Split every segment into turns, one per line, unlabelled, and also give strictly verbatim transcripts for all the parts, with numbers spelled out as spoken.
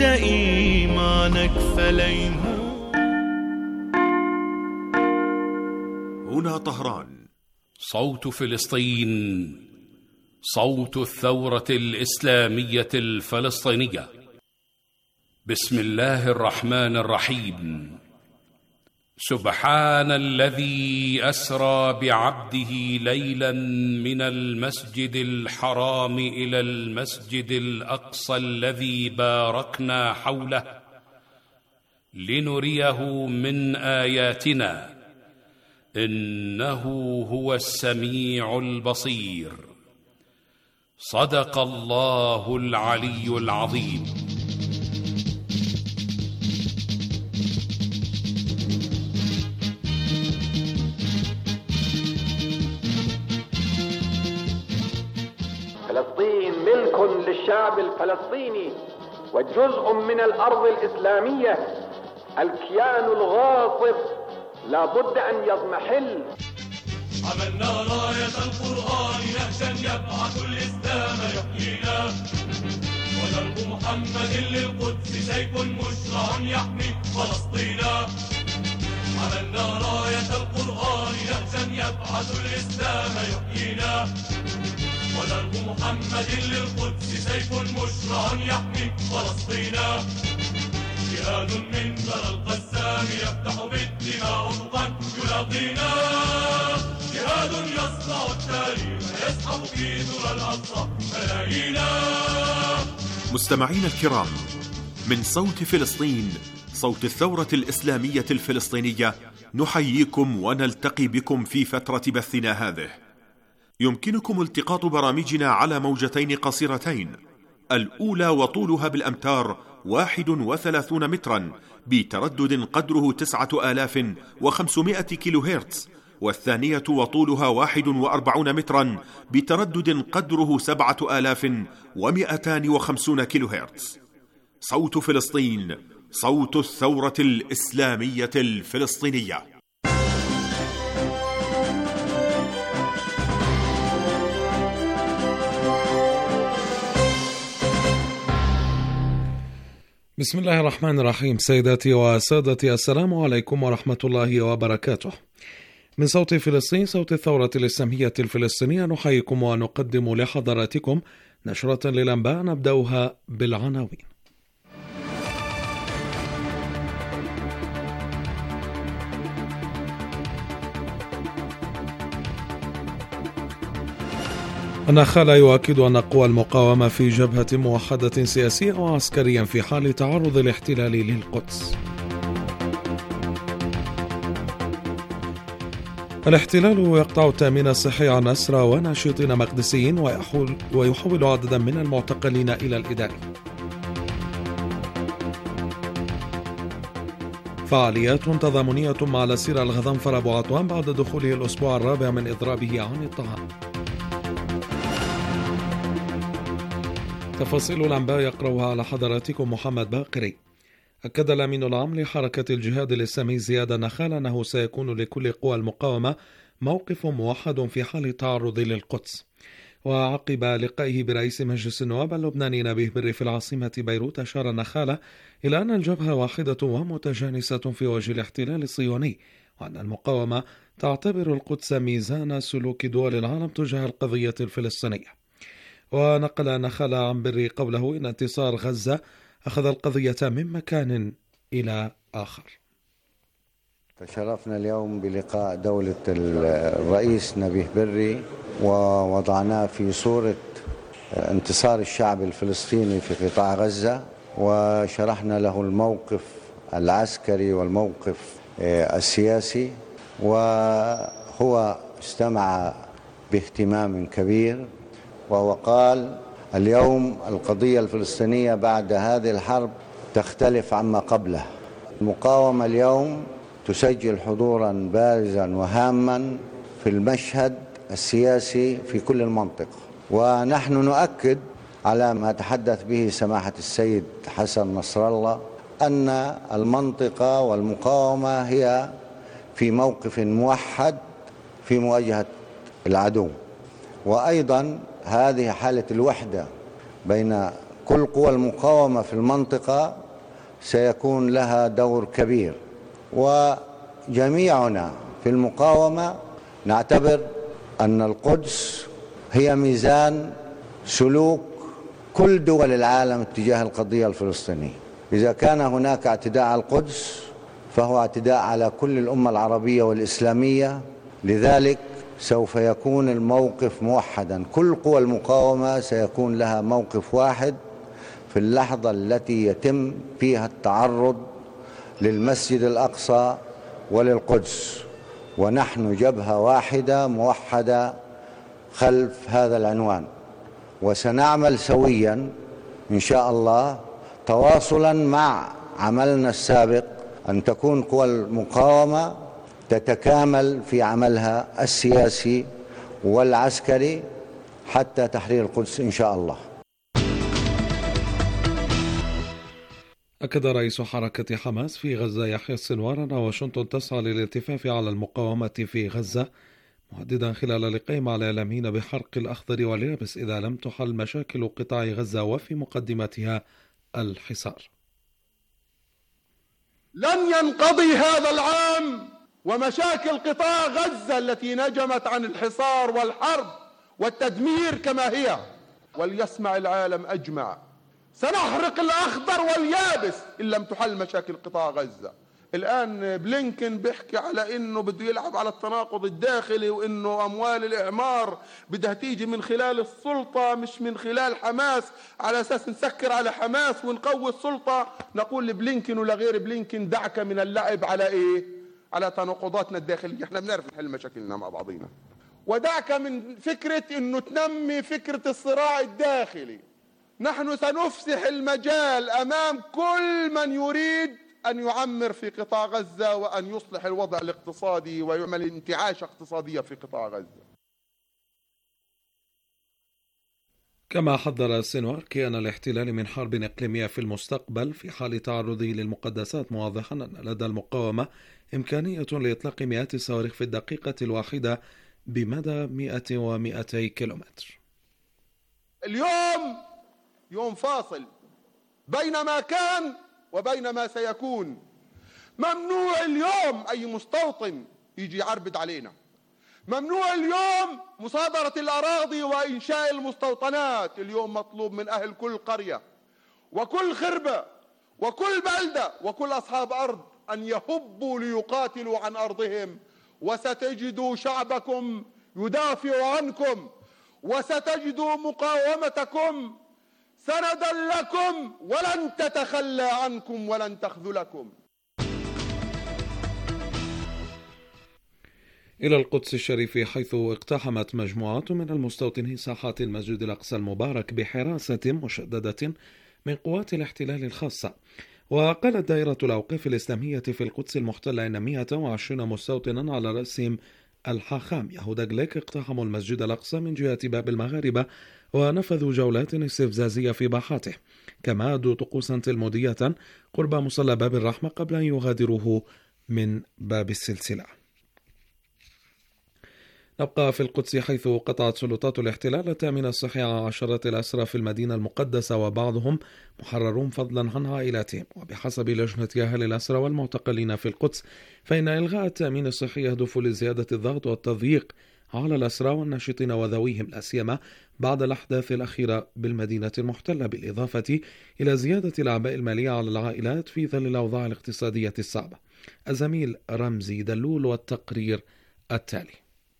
جدد إيمانك فليموت.
هنا طهران.
صوت فلسطين، صوت الثورة الإسلامية الفلسطينية. بسم الله الرحمن الرحيم. سبحان الذي أسرى بعبده ليلا من المسجد الحرام إلى المسجد الأقصى الذي باركنا حوله لنريه من آياتنا إنه هو السميع البصير. صدق الله العلي العظيم.
فلسطين ملك للشعب الفلسطيني وجزء من الأرض الإسلامية. الكيان الغاصب لا بد أن يضمحل.
عملنا راية القرآن نهجا يبعث الإسلام يحيينا، ودرب محمد للقدس سيف مشرع يحمي فلسطينا. عملنا راية القرآن نهجا يبعث الإسلام يحيينا، ودرب محمد للقدس سيف مشرع يحمي فلسطينا. جهاد من ذرى القسام يفتح بالدماء أفقا يلاقينا، جهاد يصنع التاريخ يسحب في ذرى الأقصى ملايينا.
مستمعين الكرام، من صوت فلسطين، صوت الثورة الإسلامية الفلسطينية، نحييكم ونلتقي بكم في فترة بثنا هذه. يمكنكم التقاط برامجنا على موجتين قصيرتين، الأولى وطولها بالأمتار واحد وثلاثون مترا بتردد قدره تسعة آلاف وخمسمائة كيلو هرتز، والثانية وطولها واحد وأربعون مترا بتردد قدره سبعة آلاف ومئتان وخمسون كيلو هرتز. صوت فلسطين، صوت الثورة الإسلامية الفلسطينية.
بسم الله الرحمن الرحيم. سيداتي وسادتي، السلام عليكم ورحمة الله وبركاته. من صوت فلسطين، صوت الثورة الإسلامية الفلسطينية، نحييكم ونقدم لحضراتكم نشرة للأنباء نبدأها بالعناوين. النخالة يؤكد أن قوى المقاومة في جبهة موحدة سياسية وعسكريا في حال تعرض الاحتلال للقدس. الاحتلال يقطع التأمين الصحي عن أسرى وناشطين مقدسيين ويحول, ويحول عددا من المعتقلين إلى الإدارة. فعاليات تضامنية مع الأسير الغضنفر أبو عطوان بعد دخوله الأسبوع الرابع من إضرابه عن الطعام. تفاصيل الأنباء يقرأها على حضراتكم محمد باقري. أكد الأمين العام لحركة الجهاد الإسلامي زياد النخال أنه سيكون لكل قوى المقاومة موقف موحد في حال التعرض للقدس. وعقب لقائه برئيس مجلس النواب اللبناني نبيه بري في العاصمة بيروت، أشار النخال إلى أن الجبهة واحدة ومتجانسة في وجه الاحتلال الصهيوني، وأن المقاومة تعتبر القدس ميزان سلوك دول العالم تجاه القضية الفلسطينية. ونقل نخال عن بري قوله إن انتصار غزة أخذ القضية من مكان إلى آخر.
تشرفنا اليوم بلقاء دولة الرئيس نبيه بري، ووضعناه في صورة انتصار الشعب الفلسطيني في قطاع غزة، وشرحنا له الموقف العسكري والموقف السياسي، وهو استمع باهتمام كبير. وهو قال: اليوم القضية الفلسطينية بعد هذه الحرب تختلف عما قبله. المقاومة اليوم تسجل حضورا بارزا وهاما في المشهد السياسي في كل المنطقة، ونحن نؤكد على ما تحدث به سماحة السيد حسن نصر الله أن المنطقة والمقاومة هي في موقف موحد في مواجهة العدو، وأيضا هذه حالة الوحدة بين كل قوى المقاومة في المنطقة سيكون لها دور كبير، وجميعنا في المقاومة نعتبر أن القدس هي ميزان سلوك كل دول العالم تجاه القضية الفلسطينية. إذا كان هناك اعتداء على القدس فهو اعتداء على كل الأمة العربية والإسلامية، لذلك سوف يكون الموقف موحدا، كل قوى المقاومة سيكون لها موقف واحد في اللحظة التي يتم فيها التعرض للمسجد الأقصى وللقدس، ونحن جبهة واحدة موحدة خلف هذا العنوان، وسنعمل سويا إن شاء الله تواصلا مع عملنا السابق أن تكون قوى المقاومة تتكامل في عملها السياسي والعسكري حتى تحرير القدس إن شاء الله.
أكد رئيس حركة حماس في غزة يحيى السنوار أن واشنطن تسعى للالتفاف على المقاومة في غزة، مهددا خلال لقاء مع الإعلاميين بحرق الأخضر واليابس إذا لم تحل مشاكل قطاع غزة وفي مقدمتها الحصار.
لن ينقضي هذا العام ومشاكل قطاع غزة التي نجمت عن الحصار والحرب والتدمير كما هي، وليسمع العالم أجمع، سنحرق الأخضر واليابس إن لم تحل مشاكل قطاع غزة. الآن بلينكن بيحكي على إنه بده يلعب على التناقض الداخلي، وإنه أموال الإعمار بدها تيجي من خلال السلطة مش من خلال حماس، على أساس نسكر على حماس ونقوي السلطة. نقول لبلينكن ولا غير بلينكن دعك من اللعب على إيه؟ على تناقضاتنا الداخلية. إحنا بنعرف نحل مشاكلنا مع بعضينا، ودعك من فكرة إنه تنمي فكرة الصراع الداخلي. نحن سنفسح المجال أمام كل من يريد أن يعمر في قطاع غزة وأن يصلح الوضع الاقتصادي ويعمل انتعاشة اقتصادية في قطاع غزة.
كما حذر السنوار كيان الاحتلال من حرب إقليمية في المستقبل في حال تعرضه للمقدسات، موضحا أن لدى المقاومة إمكانية لإطلاق مئات الصواريخ في الدقيقة الواحدة بمدى مئة ومئتي كيلومتر.
اليوم يوم فاصل بين ما كان وبين ما سيكون. ممنوع اليوم أي مستوطن يجي يعربد علينا، ممنوع اليوم مصادرة الأراضي وإنشاء المستوطنات. اليوم مطلوب من أهل كل قرية وكل خربة وكل بلدة وكل أصحاب أرض أن يهبوا ليقاتلوا عن أرضهم، وستجدوا شعبكم يدافع عنكم، وستجدوا مقاومتكم سندا لكم ولن تتخلى عنكم ولن تخذلكم.
إلى القدس الشريف، حيث اقتحمت مجموعات من المستوطنين ساحات المسجد الأقصى المبارك بحراسة مشددة من قوات الاحتلال الخاصة. وقالت دائرة الأوقاف الإسلامية في القدس المحتلة إن مئة وعشرين مستوطنا على رأسهم الحاخام يهودا جليك اقتحموا المسجد الأقصى من جهة باب المغاربة ونفذوا جولات استفزازية في باحاته، كما أدوا طقوسا تلمودية قرب مصلى باب الرحمة قبل أن يغادروه من باب السلسلة. نبقى في القدس، حيث قطعت سلطات الاحتلال التأمين الصحي على عشرات الأسرى في المدينة المقدسة، وبعضهم محررون فضلا عن عائلاتهم. وبحسب لجنة أهل الأسرى والمعتقلين في القدس، فإن إلغاء التأمين الصحي يهدف لزيادة الضغط والتضييق على الأسرى والناشطين وذويهم، لا سيما بعد الأحداث الأخيرة بالمدينة المحتلة، بالإضافة إلى زيادة الأعباء المالية على العائلات في ظل الأوضاع الاقتصادية الصعبة. الزميل رمزي دلول والتقرير التالي.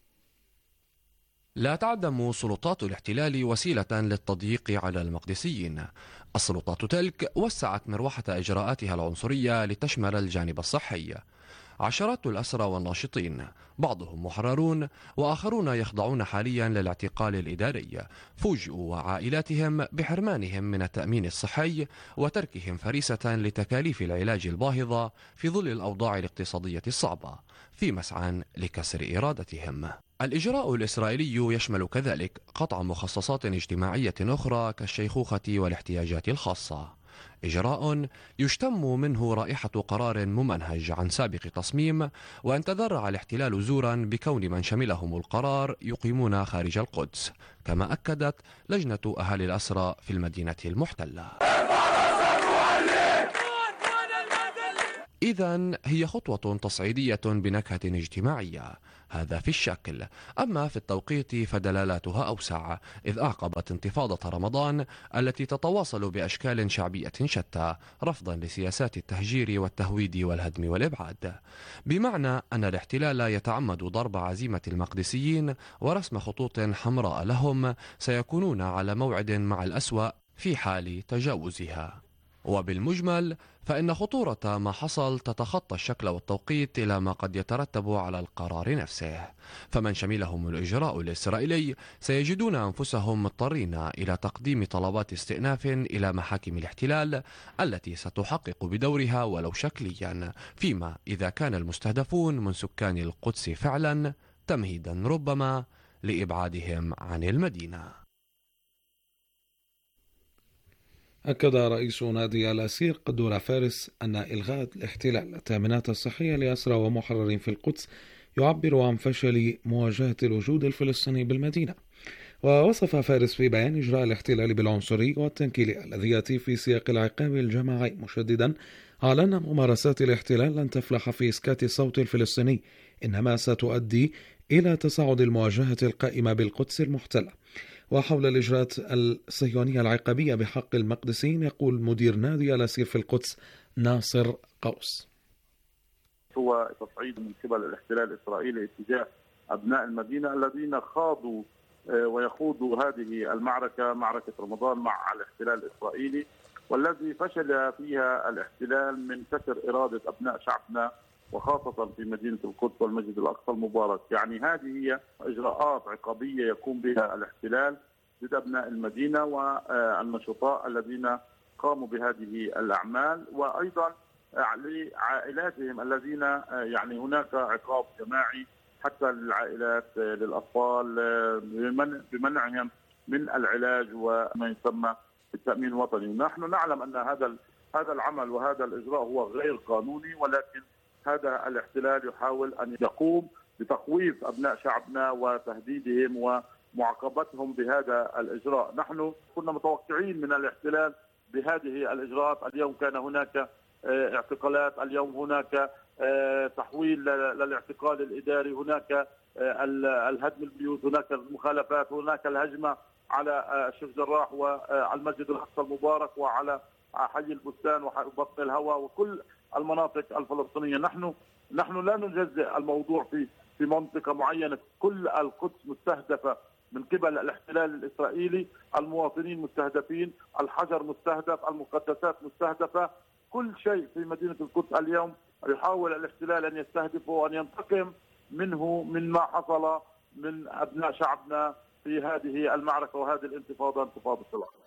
لا تعدم سلطات الاحتلال وسيلة للتضييق على المقدسيين. السلطات تلك وسعت مروحة إجراءاتها العنصرية لتشمل الجانب الصحي. عشرات الأسرى والناشطين، بعضهم محررون وآخرون يخضعون حاليا للاعتقال الإداري، فوجئوا وعائلاتهم بحرمانهم من التأمين الصحي وتركهم فريسة لتكاليف العلاج الباهظة في ظل الأوضاع الاقتصادية الصعبة، في مسعى لكسر إرادتهم. الإجراء الإسرائيلي يشمل كذلك قطع مخصصات اجتماعية أخرى كالشيخوخة والاحتياجات الخاصة. إجراء يشتم منه رائحة قرار ممنهج عن سابق تصميم، وأن تذرع الاحتلال زورا بكون من شملهم القرار يقيمون خارج القدس، كما أكدت لجنة أهالي الأسرى في المدينة المحتلة. إذن هي خطوة تصعيدية بنكهة اجتماعية، هذا في الشكل. أما في التوقيت فدلالاتها أوسع، إذ أعقبت انتفاضة رمضان التي تتواصل بأشكال شعبية شتى رفضا لسياسات التهجير والتهويد والهدم والإبعاد، بمعنى أن الاحتلال يتعمد ضرب عزيمة المقدسيين ورسم خطوط حمراء لهم سيكونون على موعد مع الأسوأ في حال تجاوزها. وبالمجمل فإن خطورة ما حصل تتخطى الشكل والتوقيت إلى ما قد يترتب على القرار نفسه، فمن شملهم الإجراء الإسرائيلي سيجدون أنفسهم مضطرين إلى تقديم طلبات استئناف إلى محاكم الاحتلال التي ستحقق بدورها ولو شكليا، فيما إذا كان المستهدفون من سكان القدس فعلا، تمهيدا ربما لإبعادهم عن المدينة.
أكد رئيس نادي الأسير قدورة فارس أن إلغاء الاحتلال التأمينات الصحية لأسرى ومحررين في القدس يعبر عن فشل مواجهة الوجود الفلسطيني بالمدينة. ووصف فارس في بيان إجراء الاحتلال بالعنصري والتنكيل الذي يأتي في سياق العقاب الجماعي، مشددا على أن ممارسات الاحتلال لن تفلح في إسكات الصوت الفلسطيني، إنما ستؤدي إلى تصاعد المواجهة القائمة بالقدس المحتلة. وحول الإجراءات الصهيونية العقابية بحق المقدسيين يقول مدير نادي الأسير في القدس ناصر قوس:
هو تصعيد من قبل الاحتلال الإسرائيلي اتجاه أبناء المدينة الذين خاضوا ويخوضوا هذه المعركة، معركة رمضان مع الاحتلال الإسرائيلي، والذي فشل فيها الاحتلال من كسر إرادة أبناء شعبنا وخاصة في مدينة القدس والمسجد الأقصى المبارك. يعني هذه هي إجراءات عقابية يقوم بها الاحتلال ضد أبناء المدينة والنشطاء الذين قاموا بهذه الأعمال، وأيضا لعائلاتهم الذين يعني هناك عقاب جماعي حتى للعائلات للأطفال بمنعهم من العلاج وما يسمى بالتأمين الوطني. نحن نعلم أن هذا هذا العمل وهذا الإجراء هو غير قانوني، ولكن هذا الاحتلال يحاول أن يقوم بتخويف أبناء شعبنا وتهديدهم ومعاقبتهم بهذا الإجراء. نحن كنا متوقعين من الاحتلال بهذه الإجراءات. اليوم كان هناك اعتقالات، اليوم هناك تحويل للاعتقال الإداري، هناك الهدم البيوت، هناك المخالفات، هناك الهجمة على الشيخ جراح والمسجد الأقصى المبارك وعلى حي البستان وبطن الهوى وكل المناطق الفلسطينية. نحن نحن لا نجزئ الموضوع في في منطقة معينة، كل القدس مستهدفة من قبل الاحتلال الإسرائيلي، المواطنين مستهدفين، الحجر مستهدف، المقدسات مستهدفة، كل شيء في مدينة القدس اليوم يحاول الاحتلال أن يستهدفه وأن ينتقم منه من ما حصل من أبناء شعبنا في هذه المعركة وهذه الانتفاضة، انتفاضة الأقصى.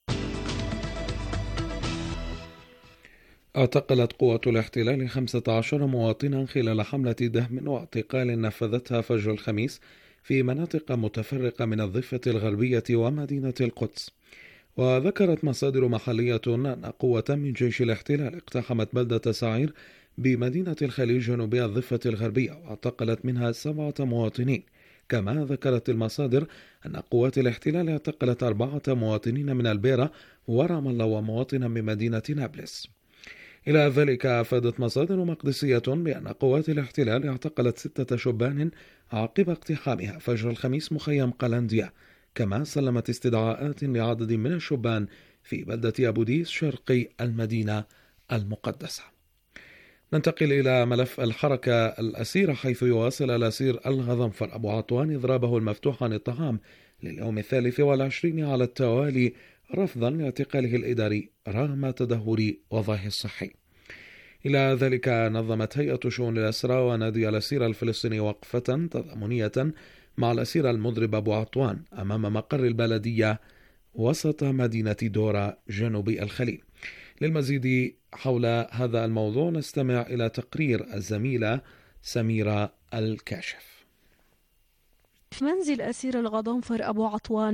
اعتقلت قوة الاحتلال خمسة عشر مواطنا خلال حملة دهم واعتقال نفذتها فجر الخميس في مناطق متفرقة من الضفة الغربية ومدينة القدس. وذكرت مصادر محلية أن قوة من جيش الاحتلال اقتحمت بلدة سعير بمدينة الخليل جنوبي الضفة الغربية واعتقلت منها سبعة مواطنين. كما ذكرت المصادر أن قوات الاحتلال اعتقلت أربعة مواطنين من البيرة ورام الله ومواطنا من مدينة نابلس. إلى ذلك أفادت مصادر مقدسية بأن قوات الاحتلال اعتقلت ستة شبان عقب اقتحامها فجر الخميس مخيم قلنديا، كما سلمت استدعاءات لعدد من الشبان في بلدة أبو ديس شرقي المدينة المقدسة. ننتقل إلى ملف الحركة الأسيرة، حيث يواصل الأسير الغضنفر أبو عطوان إضرابه المفتوح عن الطعام لليوم الثالث والعشرين على التوالي رفضا لاعتقاله الإداري رغم تدهور وضعه الصحي. إلى ذلك نظمت هيئة شؤون الأسرى ونادي الأسير الفلسطيني وقفة تضامنية مع الأسير المضرب أبو عطوان أمام مقر البلدية وسط مدينة دورة جنوبي الخليل. للمزيد حول هذا الموضوع نستمع إلى تقرير الزميلة سميرة الكاشف.
في منزل أسير الغضنفر أبو عطوان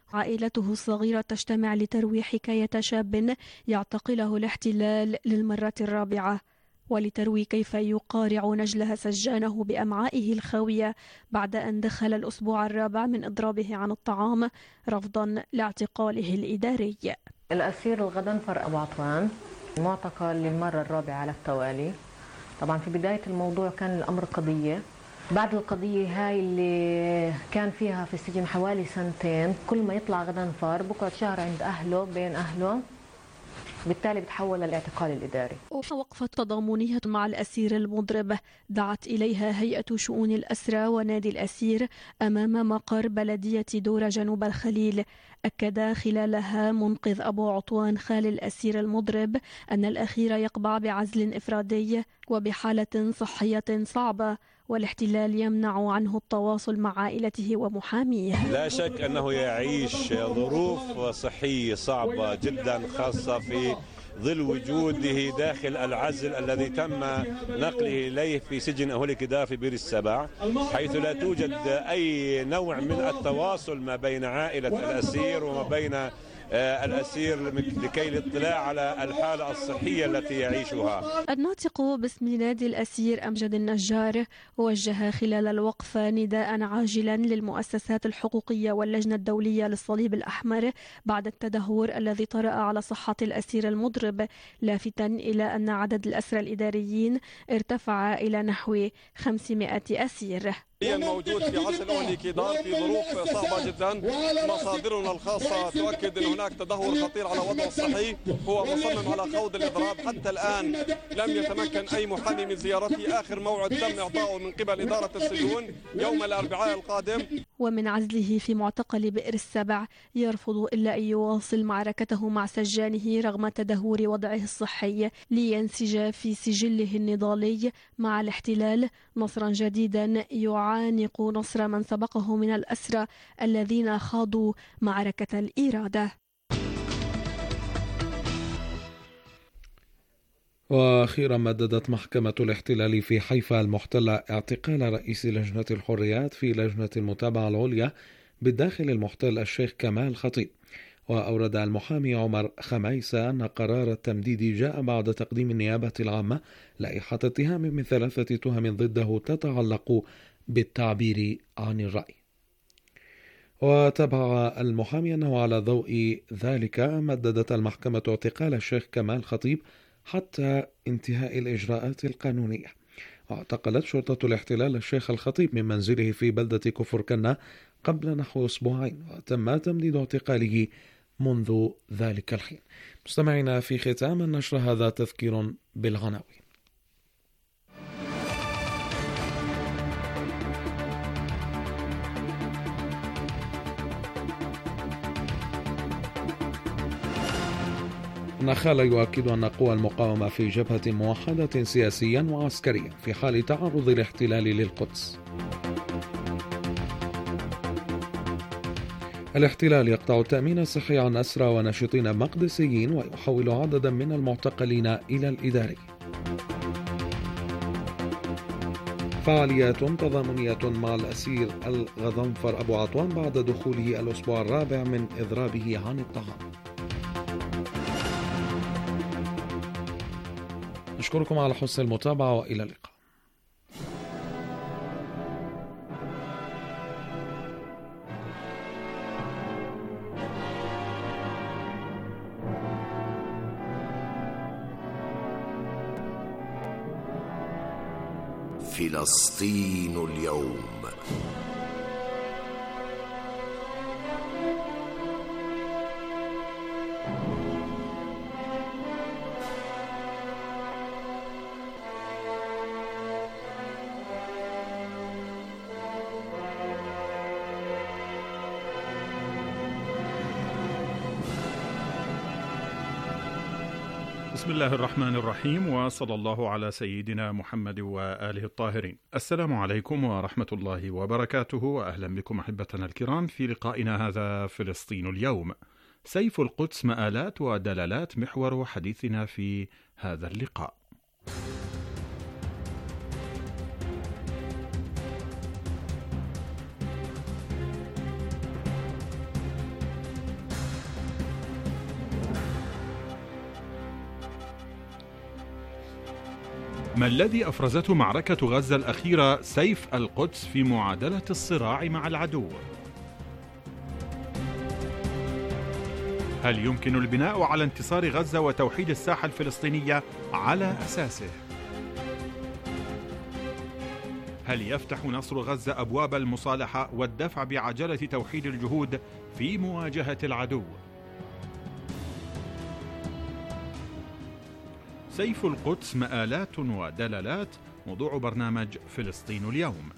عائلته الصغيرة تجتمع لتروي حكاية شاب يعتقله الاحتلال للمرة الرابعة، ولتروي كيف يقارع نجلها سجانه بأمعائه الخاوية بعد أن دخل الأسبوع الرابع من إضرابه عن الطعام رفضا لاعتقاله الإداري.
الأسير الغضنفر أبو عطوان معتقل للمرة الرابعة على التوالي. طبعا في بداية الموضوع كان الأمر قضية، بعد القضية هاي اللي كان فيها في السجن حوالي سنتين، كل ما يطلع غضنفر بقعد شهر عند أهله بين أهله، بالتالي بتحول للاعتقال الإداري.
وقفة تضامنية مع الأسير المضرب دعت إليها هيئة شؤون الأسرى ونادي الأسير أمام مقر بلدية دورة جنوب الخليل. أكد خلالها منقذ أبو عطوان خال الأسير المضرب أن الأخير يقبع بعزل إفرادي وبحالة صحية صعبة، والاحتلال يمنع عنه التواصل مع عائلته ومحاميه.
لا شك أنه يعيش ظروف صحية صعبة جدا، خاصة في ظل وجوده داخل العزل الذي تم نقله إليه في سجن أهوليك دار في بير السبع، حيث لا توجد أي نوع من التواصل ما بين عائلة الأسير وما بين الأسير لكي الاطلاع على الحالة الصحية التي يعيشها.
الناطق باسم نادي الأسير أمجد النجار وجه خلال الوقفة نداء عاجلا للمؤسسات الحقوقية واللجنة الدولية للصليب الأحمر بعد التدهور الذي طرأ على صحة الأسير المضرب، لافتا إلى أن عدد الأسرى الإداريين ارتفع إلى نحو خمسمائة أسير.
الموجود في عزل أهوليك دار في ظروف صعبة جدا. مصادرنا الخاصة تؤكد أن هناك تدهور خطير على وضعه الصحي، هو مصمم على خوض الإضراب. حتى الآن لم يتمكن أي محامي من زيارته. آخر موعد تم إعطائه من قبل إدارة السجون يوم الأربعاء القادم.
ومن عزله في معتقل بئر السبع يرفض إلا أن يواصل معركته مع سجانه رغم تدهور وضعه الصحي لينسج في سجله النضالي مع الاحتلال نصرا جديدا يعانق نصر من سبقه من الأسرى الذين خاضوا معركة الإرادة.
وأخيرا مددت محكمة الاحتلال في حيفا المحتلة اعتقال رئيس لجنة الحريات في لجنة المتابعة العليا بالداخل المحتل الشيخ كمال خطيب. وأورد المحامي عمر خميسة أن قرار التمديد جاء بعد تقديم النيابة العامة لائحة اتهام من ثلاثة تهم ضده تتعلق بالتعبير عن الرأي. وتبع المحامي أنه على ضوء ذلك مددت المحكمة اعتقال الشيخ كمال خطيب حتى انتهاء الإجراءات القانونية. واعتقلت شرطة الاحتلال الشيخ الخطيب من منزله في بلدة كفر كنا قبل نحو أسبوعين، وتم تمديد اعتقاله منذ ذلك الحين. مستمعينا، في ختام النشر هذا تذكير بالعناوين. نخال يؤكد أن قوى المقاومة في جبهة موحدة سياسيا وعسكريا في حال تعرض الاحتلال للقدس. الاحتلال يقطع التأمين الصحي عن أسرى وناشطين مقدسيين ويحول عددا من المعتقلين إلى الإداري. فعاليات تضامنية مع الأسير الغضنفر أبو عطوان بعد دخوله الأسبوع الرابع من إضرابه عن الطعام. نشكركم على حسن المتابعة وإلى اللقاء.
فلسطين اليوم.
بسم الله الرحمن الرحيم، وصلى الله على سيدنا محمد وآله الطاهرين. السلام عليكم ورحمة الله وبركاته، وأهلا بكم أحبتنا الكرام في لقائنا هذا فلسطين اليوم. سيف القدس مآلات ودلالات محور حديثنا في هذا اللقاء. ما الذي أفرزته معركة غزة الأخيرة سيف القدس في معادلة الصراع مع العدو؟ هل يمكن البناء على انتصار غزة وتوحيد الساحة الفلسطينية على أساسه؟ هل يفتح نصر غزة أبواب المصالحة والدفع بعجلة توحيد الجهود في مواجهة العدو؟ سيف القدس مآلات ودلالات، موضوع برنامج فلسطين اليوم.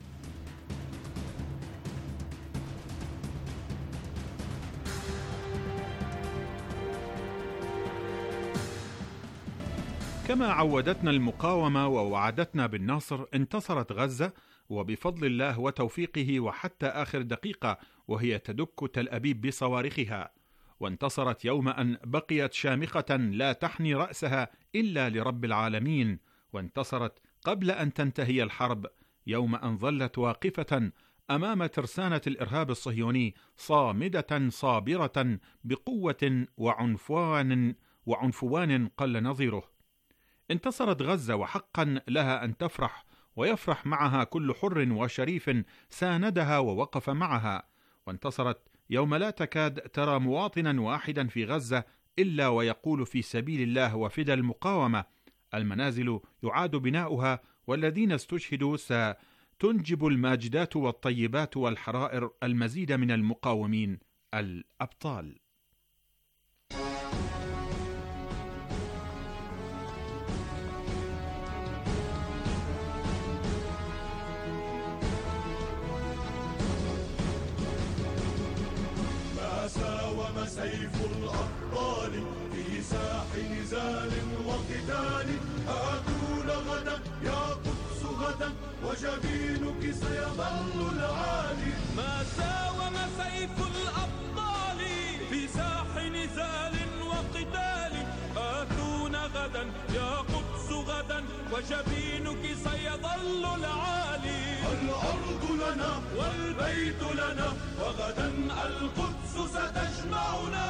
كما عودتنا المقاومة ووعدتنا بالنصر، انتصرت غزة وبفضل الله وتوفيقه وحتى آخر دقيقة وهي تدك تل أبيب بصواريخها، وانتصرت يوم أن بقيت شامخة لا تحني رأسها إلا لرب العالمين، وانتصرت قبل أن تنتهي الحرب يوم أن ظلت واقفة أمام ترسانة الإرهاب الصهيوني صامدة صابرة بقوة وعنفوان وعنفوان قل نظيره. انتصرت غزة وحقا لها أن تفرح، ويفرح معها كل حر وشريف ساندها ووقف معها. وانتصرت يوم لا تكاد ترى مواطنا واحدا في غزة إلا ويقول في سبيل الله وفدى المقاومة. المنازل يعاد بناؤها، والذين استشهدوا ستنجب الماجدات والطيبات والحرائر المزيد من المقاومين الأبطال.
سيف الأبطال في ساح نزال وقتال، آتون غدا يا قدس غدا وجبينك سيظل العالي. ما ساوم سيف الأبطال في ساح نزال وقتال، آتون غدا يا قدس غدا وجبينك سيظل العالي. الأرض لنا والبيت لنا وغدا القدس ستجمعنا.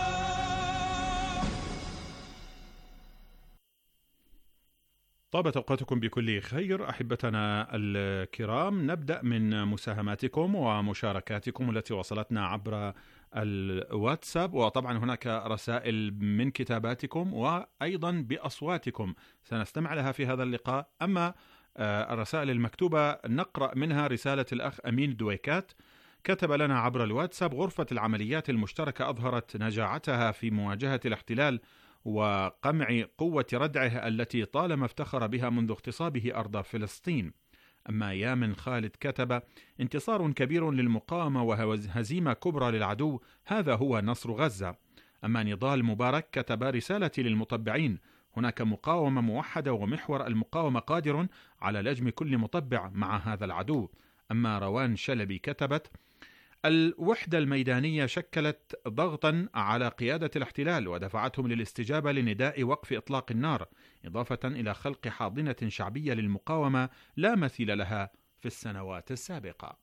طابت أوقاتكم بكل خير أحبتنا الكرام. نبدأ من مساهماتكم ومشاركاتكم التي وصلتنا عبر الواتساب، وطبعا هناك رسائل من كتاباتكم وأيضا بأصواتكم سنستمع لها في هذا اللقاء. أما الرسائل المكتوبة نقرأ منها رسالة الأخ أمين دويكات، كتب لنا عبر الواتساب: غرفة العمليات المشتركة أظهرت نجاعتها في مواجهة الاحتلال وقمع قوة ردعه التي طالما افتخر بها منذ اغتصابه أرض فلسطين. أما يامن خالد كتب: انتصار كبير للمقاومة وهزيمة كبرى للعدو، هذا هو نصر غزة. أما نضال مبارك كتب رسالتي للمطبعين: هناك مقاومة موحدة ومحور المقاومة قادر على لجم كل مطبع مع هذا العدو. أما روان شلبي كتبت: الوحدة الميدانية شكلت ضغطا على قيادة الاحتلال ودفعتهم للاستجابة لنداء وقف إطلاق النار، إضافة إلى خلق حاضنة شعبية للمقاومة لا مثيل لها في السنوات السابقة.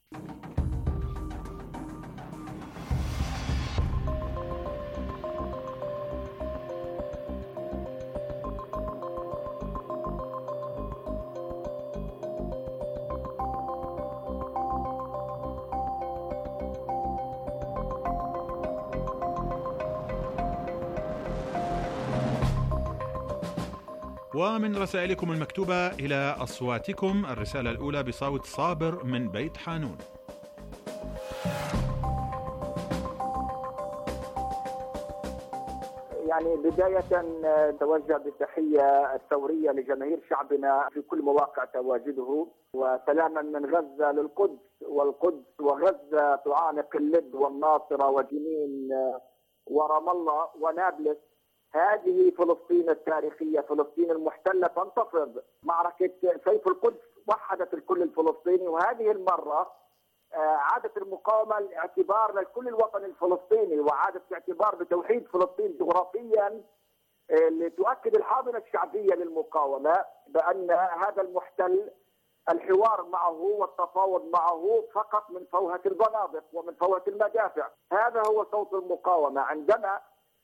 ومن رسائلكم المكتوبة إلى أصواتكم، الرسالة الأولى بصوت صابر من بيت حانون.
يعني بداية توجه بالتحية الثورية لجماهير شعبنا في كل مواقع تواجده، وسلاما من غزة للقدس، والقدس وغزة تعانق اللد والناصرة وجنين ورام الله ونابلس. هذه فلسطين التاريخية، فلسطين المحتلة تنتفض. معركة سيف القدس وحدت الكل الفلسطيني، وهذه المرة عادت المقاومة الاعتبار للكل الوطن الفلسطيني، وعادت الاعتبار بتوحيد فلسطين جغرافيا لتؤكد الحاضنة الشعبية للمقاومة بأن هذا المحتل الحوار معه والتفاوض معه فقط من فوهة البنادق ومن فوهة المدافع. هذا هو صوت المقاومة. عندما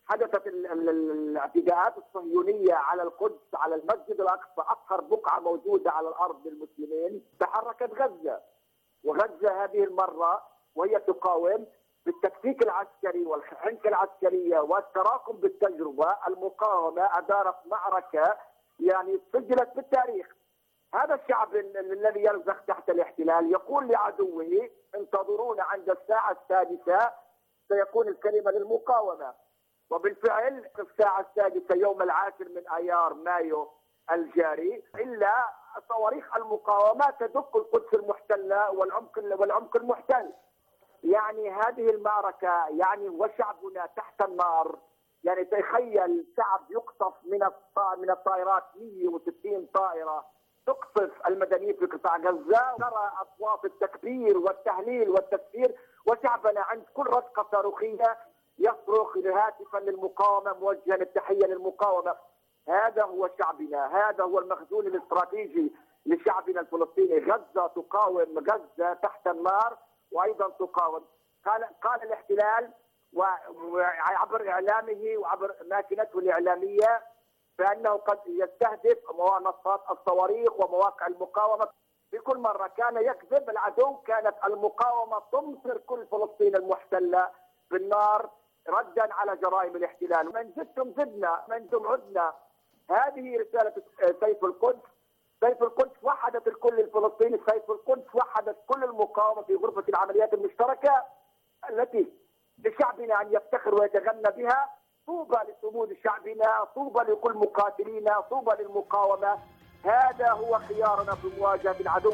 حدثت الاعتداءات الصهيونية على القدس، على المسجد الأقصى، أطهر بقعة موجودة على الأرض للمسلمين، تحركت غزة. وغزة هذه المرة وهي تقاوم بالتكتيك العسكري والحنكة العسكرية والتراكم بالتجربة، المقاومة أدارت معركة يعني سجلت بالتاريخ. هذا الشعب الذي يرزخ تحت الاحتلال يقول لعدوه انتظرونا عند الساعة السادسة سيكون الكلمة للمقاومة. وبالفعل في الساعة السادسة يوم العاشر من آيار مايو الجاري إلا صواريخ المقاومة تدق القدس المحتلة والعمق والعمق المحتل. يعني هذه المعركة يعني وشعبنا تحت النار. يعني تخيل شعب يقصف من من الطائرات مئة وستين طائرة تقصف المدنيين في قطاع غزة، نرى أصوات التكبير والتهليل والتكبير، وشعبنا عند كل رشقة صاروخية يصرخ هاتفا للمقاومة موجها التحية للمقاومة. هذا هو شعبنا، هذا هو المخزون الاستراتيجي لشعبنا الفلسطيني. غزة تقاوم، غزة تحت النار وأيضا تقاوم. قال قال الاحتلال وعبر إعلامه وعبر ماكينته الإعلامية بأنه قد يستهدف منصات الصواريخ ومواقع المقاومة. في كل مرة كان يكذب العدو، كانت المقاومة تمطر كل فلسطين المحتلة بالنار ردا على جرائم الاحتلال. من جدتم زدنا، من جدتم عدنا. هذه رسالة سيف القدس. سيف القدس وحدت الكل الفلسطيني، سيف القدس وحدت كل المقاومة في غرفة العمليات المشتركة التي لشعبنا أن يفتخر ويتغنى بها. طوبى لصمود شعبنا، طوبى لكل مقاتلينا، طوبى للمقاومة. هذا هو خيارنا في مواجهة العدو.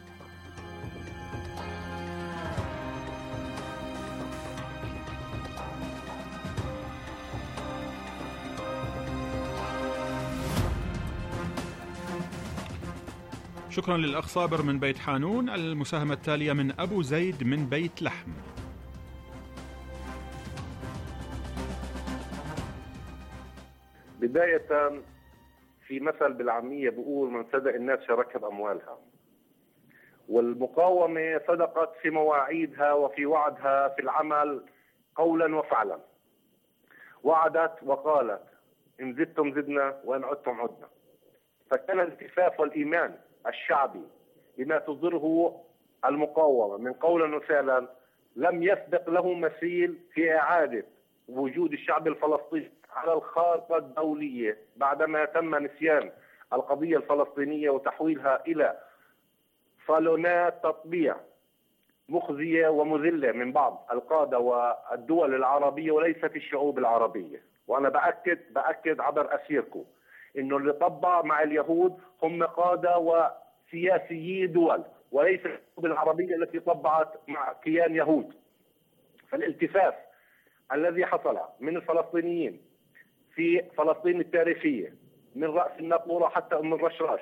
شكرا للأخ صابر من بيت حانون. المساهمة التالية من أبو زيد من بيت لحم.
بداية في مثل بالعامية بيقول من صدق الناس شاركها بأموالها، والمقاومة صدقت في مواعيدها وفي وعدها في العمل قولا وفعلا. وعدت وقالت إن زدتم زدنا وإن عدتم عدنا. فكان الالتفاف والإيمان الشعبي بما تصدره المقاومة من قولا وفعلا لم يسبق له مثيل في إعادة وجود الشعب الفلسطيني على الخارطة الدولية بعدما تم نسيان القضية الفلسطينية وتحويلها إلى صالونات تطبيع مخزية ومذلة من بعض القادة والدول العربية وليست الشعوب العربية. وأنا بأكد بأكد عبر أسيركم إنه اللي طبع مع اليهود هم قادة وسياسيي دول وليس الشعوب العربية التي طبعت مع كيان يهود. فالالتفاف الذي حصل من الفلسطينيين في فلسطين التاريخية من رأس الناقورة حتى أم الرشراش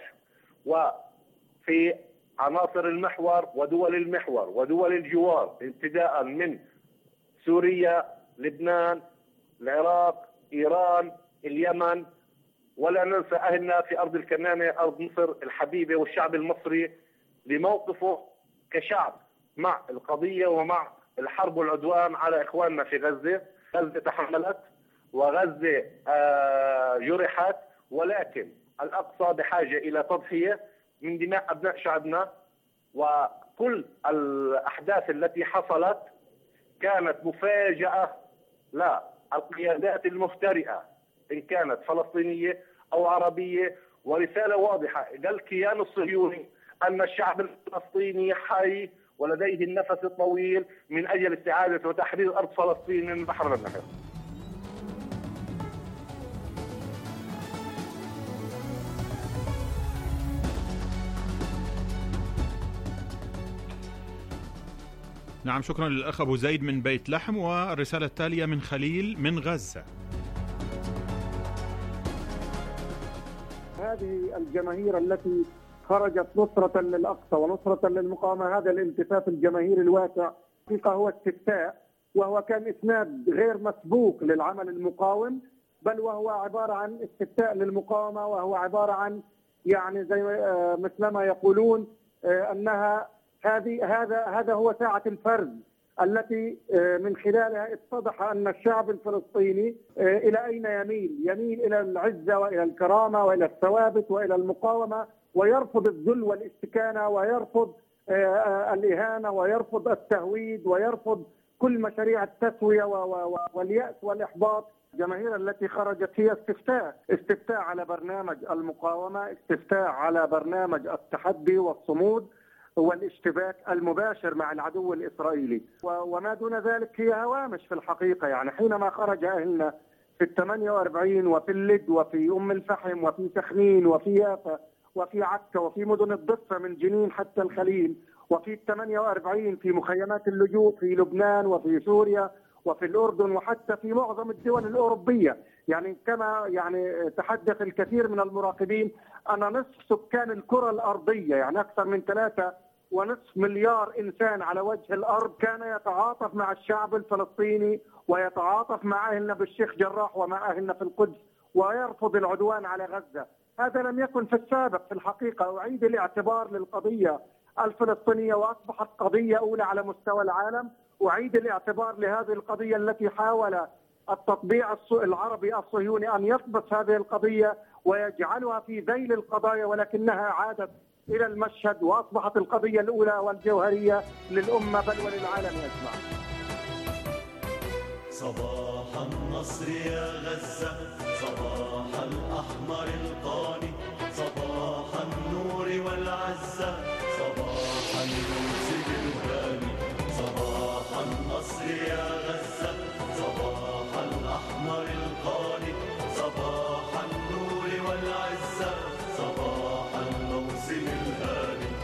وفي عناصر المحور ودول المحور ودول الجوار ابتداء من سوريا، لبنان، العراق، إيران، اليمن، ولا ننسى أهلنا في أرض الكنانة أرض مصر الحبيبة والشعب المصري لموقفه كشعب مع القضية ومع الحرب والعدوان على إخواننا في غزة. غزة تحملت وغزة آه جرحت، ولكن الأقصى بحاجة إلى تضحية من دماء أبناء شعبنا. وكل الأحداث التي حصلت كانت مفاجأة للقيادات المفترئة إن كانت فلسطينية أو عربية، ورسالة واضحة للكيان الصهيوني أن الشعب الفلسطيني حي ولديه النفس الطويل من أجل استعادة وتحرير أرض فلسطين من البحر للنهر.
نعم، شكرا للأخ أبو زيد من بيت لحم. والرسالة التالية من خليل من غزة.
هذه الجماهير التي خرجت نصرة للأقصى ونصرة للمقاومة، هذا الالتفاف الجماهيري الواسع حقيقة هو استفتاء، وهو كان إسناد غير مسبوق للعمل المقاوم، بل وهو عبارة عن استفتاء للمقاومة، وهو عبارة عن يعني زي مثلما يقولون أنها هذه هذا هذا هو ساعة الفرز، التي من خلالها اتضح أن الشعب الفلسطيني إلى أين يميل يميل إلى العزة وإلى الكرامة وإلى الثوابت وإلى المقاومة، ويرفض الذل والاستكانة، ويرفض الإهانة، ويرفض التهويد، ويرفض كل مشاريع التسوية واليأس والإحباط. الجماهير التي خرجت هي استفتاء استفتاء على برنامج المقاومة، استفتاء على برنامج التحدي والصمود والاشتباك المباشر مع العدو الإسرائيلي، وما دون ذلك هي هوامش في الحقيقة. يعني حينما خرج أهلنا في الثمانية وأربعين وفي اللد وفي أم الفحم وفي سخنين وفي يافا وفي عكا وفي مدن الضفة من جنين حتى الخليل، وفي الثمانية وأربعين في مخيمات اللجوء في لبنان وفي سوريا وفي الأردن وحتى في معظم الدول الأوروبية. يعني كما يعني تحدث الكثير من المراقبين أن نصف سكان الكرة الأرضية، يعني أكثر من ثلاثة ونصف مليار إنسان على وجه الأرض، كان يتعاطف مع الشعب الفلسطيني ويتعاطف مع أهلنا بالشيخ جراح ومع أهلنا في القدس، ويرفض العدوان على غزة. هذا لم يكن في السابق في الحقيقة. أعيد الاعتبار للقضية الفلسطينية وأصبحت قضية أولى على مستوى العالم. أعيد الاعتبار لهذه القضية التي حاول التطبيع العربي الصهيوني أن يطبس هذه القضية ويجعلها في ذيل القضايا، ولكنها عادت إلى المشهد وأصبحت القضية الأولى والجوهرية للأمة بل وللعالم أجمع.
صباح النصر يا غزة، صباح الأحمر القاني، صباح النور والعزة، صباح الموسم الهاني. صباح النصر يا غزة، صباح الأحمر القاني، صباح النور والعزة، صباح الموسم الهاني.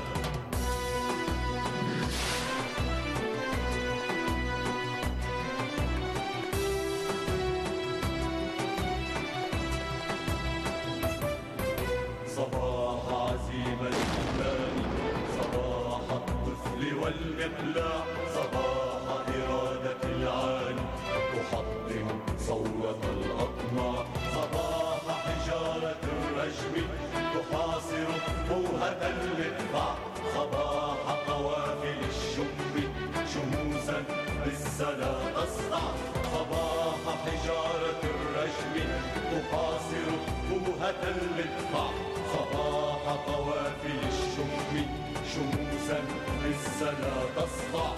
صباح عزيمة الإيمان، صباح الطفل والإقلاع، صباح إرادة العالي تحطم صولة الأطماع، صباح حجارة الرجم تحاصر فوهة المدفع، صباح قوافل الشم شموسا بالسلا تصدع، صباح حجارة الرجم تحاصر فوهة المدفع، صباح قوافل الشم شموسا بالسلا تصدع.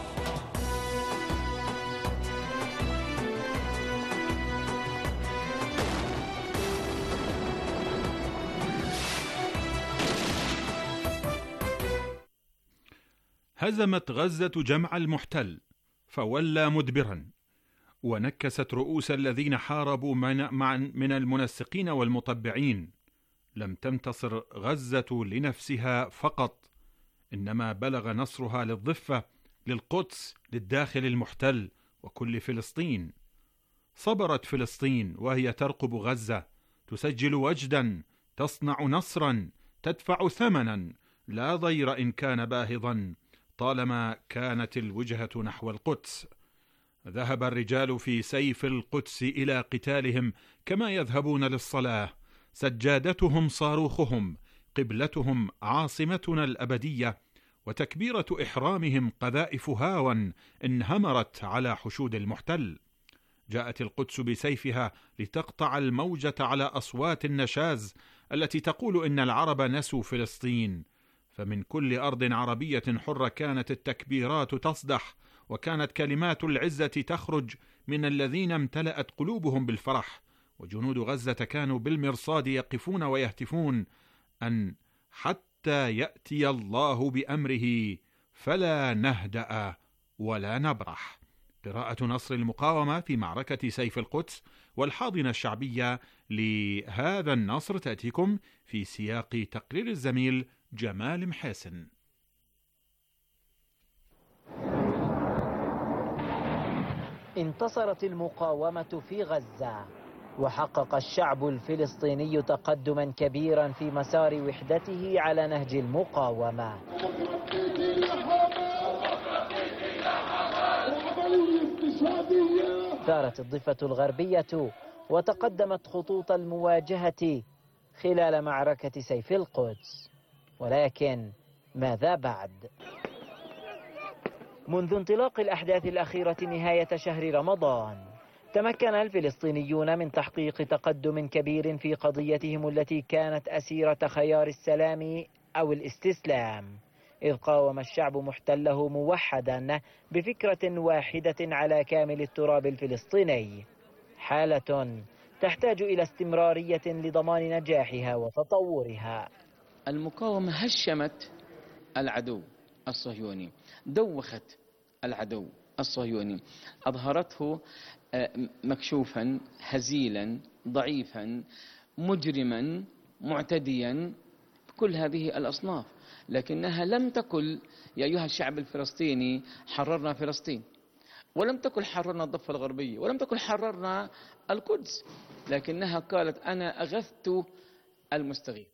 هزمت غزة جمع المحتل فولى مدبرا، ونكست رؤوس الذين حاربوا من المنسقين والمطبعين. لم تنتصر غزة لنفسها فقط، إنما بلغ نصرها للضفة، للقدس، للداخل المحتل وكل فلسطين. صبرت فلسطين وهي ترقب غزة، تسجل وجدا، تصنع نصرا، تدفع ثمنا لا ضير إن كان باهظا، طالما كانت الوجهة نحو القدس. ذهب الرجال في سيف القدس إلى قتالهم كما يذهبون للصلاة. سجادتهم صاروخهم، قبلتهم عاصمتنا الأبدية، وتكبيرة إحرامهم قذائف هاوا انهمرت على حشود المحتل. جاءت القدس بسيفها لتقطع الموجة على أصوات النشاز التي تقول إن العرب نسوا فلسطين. فمن كل أرض عربية حرة كانت التكبيرات تصدح، وكانت كلمات العزة تخرج من الذين امتلأت قلوبهم بالفرح. وجنود غزة كانوا بالمرصاد يقفون ويهتفون أن حتى يأتي الله بأمره فلا نهدأ ولا نبرح. قراءة نصر المقاومة في معركة سيف القدس والحاضنة الشعبية لهذا النصر تأتيكم في سياق تقرير الزميل جمال محاسن.
انتصرت المقاومة في غزة، وحقق الشعب الفلسطيني تقدما كبيرا في مسار وحدته على نهج المقاومة. ثارت الضفة الغربية وتقدمت خطوط المواجهة خلال معركة سيف القدس، ولكن ماذا بعد؟ منذ انطلاق الأحداث الأخيرة نهاية شهر رمضان، تمكن الفلسطينيون من تحقيق تقدم كبير في قضيتهم التي كانت أسيرة خيار السلام أو الاستسلام، إذ قاوم الشعب محتله موحدا بفكرة واحدة على كامل التراب الفلسطيني، حالة تحتاج إلى استمرارية لضمان نجاحها وتطورها.
المقاومة هشمت العدو الصهيوني، دوخت العدو الصهيوني، أظهرته مكشوفا، هزيلا، ضعيفا، مجرما، معتديا، كل هذه الأصناف، لكنها لم تقل يا أيها الشعب الفلسطيني حررنا فلسطين، ولم تقل حررنا الضفة الغربية، ولم تقل حررنا القدس، لكنها قالت أنا أغثت المستغيث.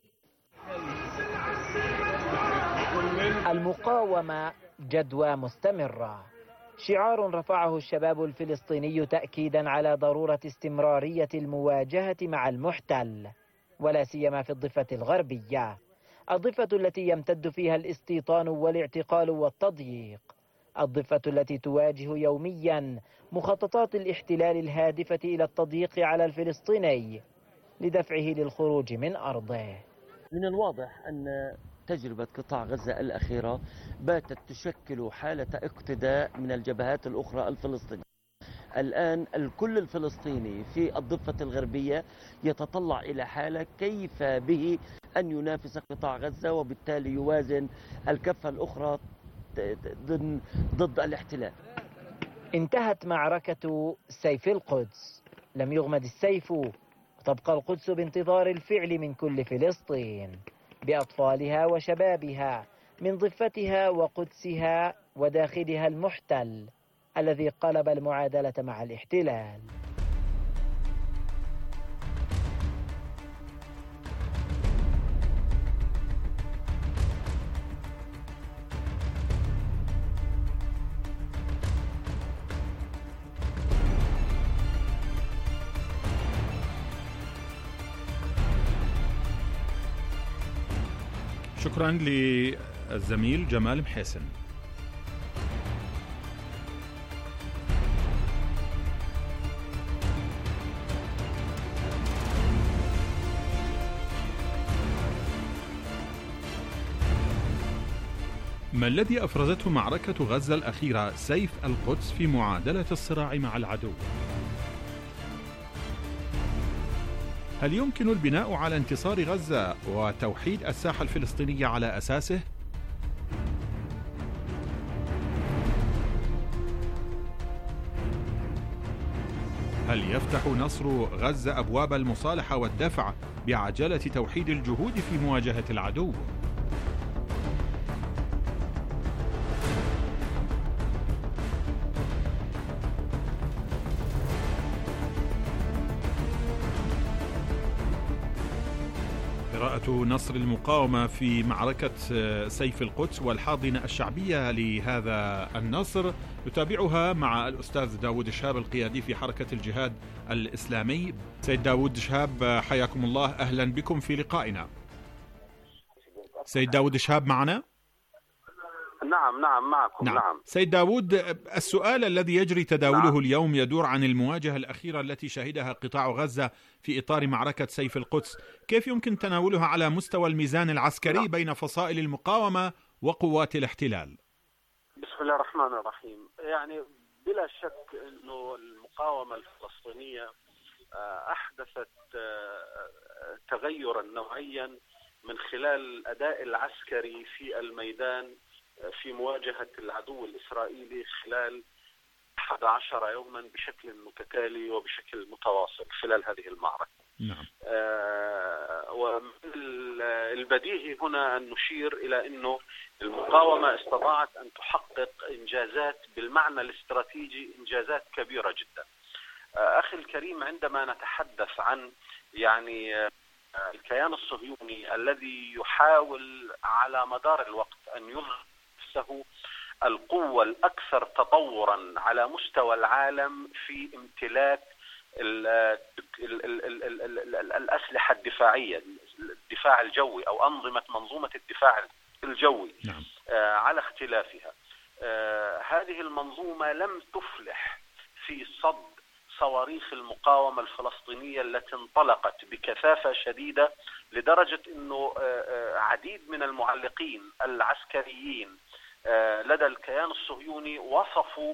المقاومة جدوى مستمرة، شعار رفعه الشباب الفلسطيني تأكيدا على ضرورة استمرارية المواجهة مع المحتل، ولا سيما في الضفة الغربية، الضفة التي يمتد فيها الاستيطان والاعتقال والتضييق، الضفة التي تواجه يوميا مخططات الاحتلال الهادفة إلى التضييق على الفلسطيني لدفعه للخروج من أرضه.
من الواضح أن تجربة قطاع غزة الأخيرة باتت تشكل حالة اقتداء من الجبهات الأخرى الفلسطينية. الآن الكل الفلسطيني في الضفة الغربية يتطلع إلى حالة كيف به أن ينافس قطاع غزة، وبالتالي يوازن الكفة الأخرى ضد الاحتلال.
انتهت معركة سيف القدس، لم يغمد السيف، وتبقى القدس بانتظار الفعل من كل فلسطين، بأطفالها وشبابها، من ضفتها وقدسها وداخلها المحتل الذي قلب المعادلة مع الاحتلال.
شكرا للزميل جمال محسن. ما الذي أفرزته معركة غزة الأخيرة سيف القدس في معادلة الصراع مع العدو؟ هل يمكن البناء على انتصار غزة وتوحيد الساحة الفلسطينية على أساسه؟ هل يفتح نصر غزة أبواب المصالحة والدفع بعجلة توحيد الجهود في مواجهة العدو؟ قراءة نصر المقاومة في معركة سيف القدس والحاضنة الشعبية لهذا النصر يتابعها مع الأستاذ داود شهاب القيادي في حركة الجهاد الإسلامي. سيد داود شهاب حياكم الله، أهلا بكم في لقائنا. سيد داود شهاب معنا؟
نعم نعم معكم.
نعم.
نعم
سيد داود، السؤال الذي يجري تداوله نعم. اليوم يدور عن المواجهة الأخيرة التي شهدها قطاع غزة في إطار معركة سيف القدس، كيف يمكن تناولها على مستوى الميزان العسكري نعم. بين فصائل المقاومة وقوات الاحتلال؟
بسم الله الرحمن الرحيم. يعني بلا شك أنه المقاومة الفلسطينية أحدثت تغيرا نوعيا من خلال الأداء العسكري في الميدان في مواجهة العدو الإسرائيلي خلال أحد عشر يوما بشكل متتالي وبشكل متواصل خلال هذه المعركة.
نعم.
آه ومن البديهي هنا أن نشير إلى أنه المقاومة استطاعت أن تحقق إنجازات بالمعنى الاستراتيجي، إنجازات كبيرة جدا. آه أخي الكريم، عندما نتحدث عن يعني آه الكيان الصهيوني الذي يحاول على مدار الوقت أن يظهر نفسه القوة الأكثر تطورا على مستوى العالم في امتلاك ال ال ال ال ال ال ال الأسلحة الدفاعية، الدفاع الجوي أو أنظمة منظومة الدفاع الجوي.
نعم.
آه على اختلافها. هذه المنظومة لم تفلح في صد صواريخ المقاومة الفلسطينية التي انطلقت بكثافة شديدة، لدرجة أنه عديد من المعلقين العسكريين لدى الكيان الصهيوني وصفوا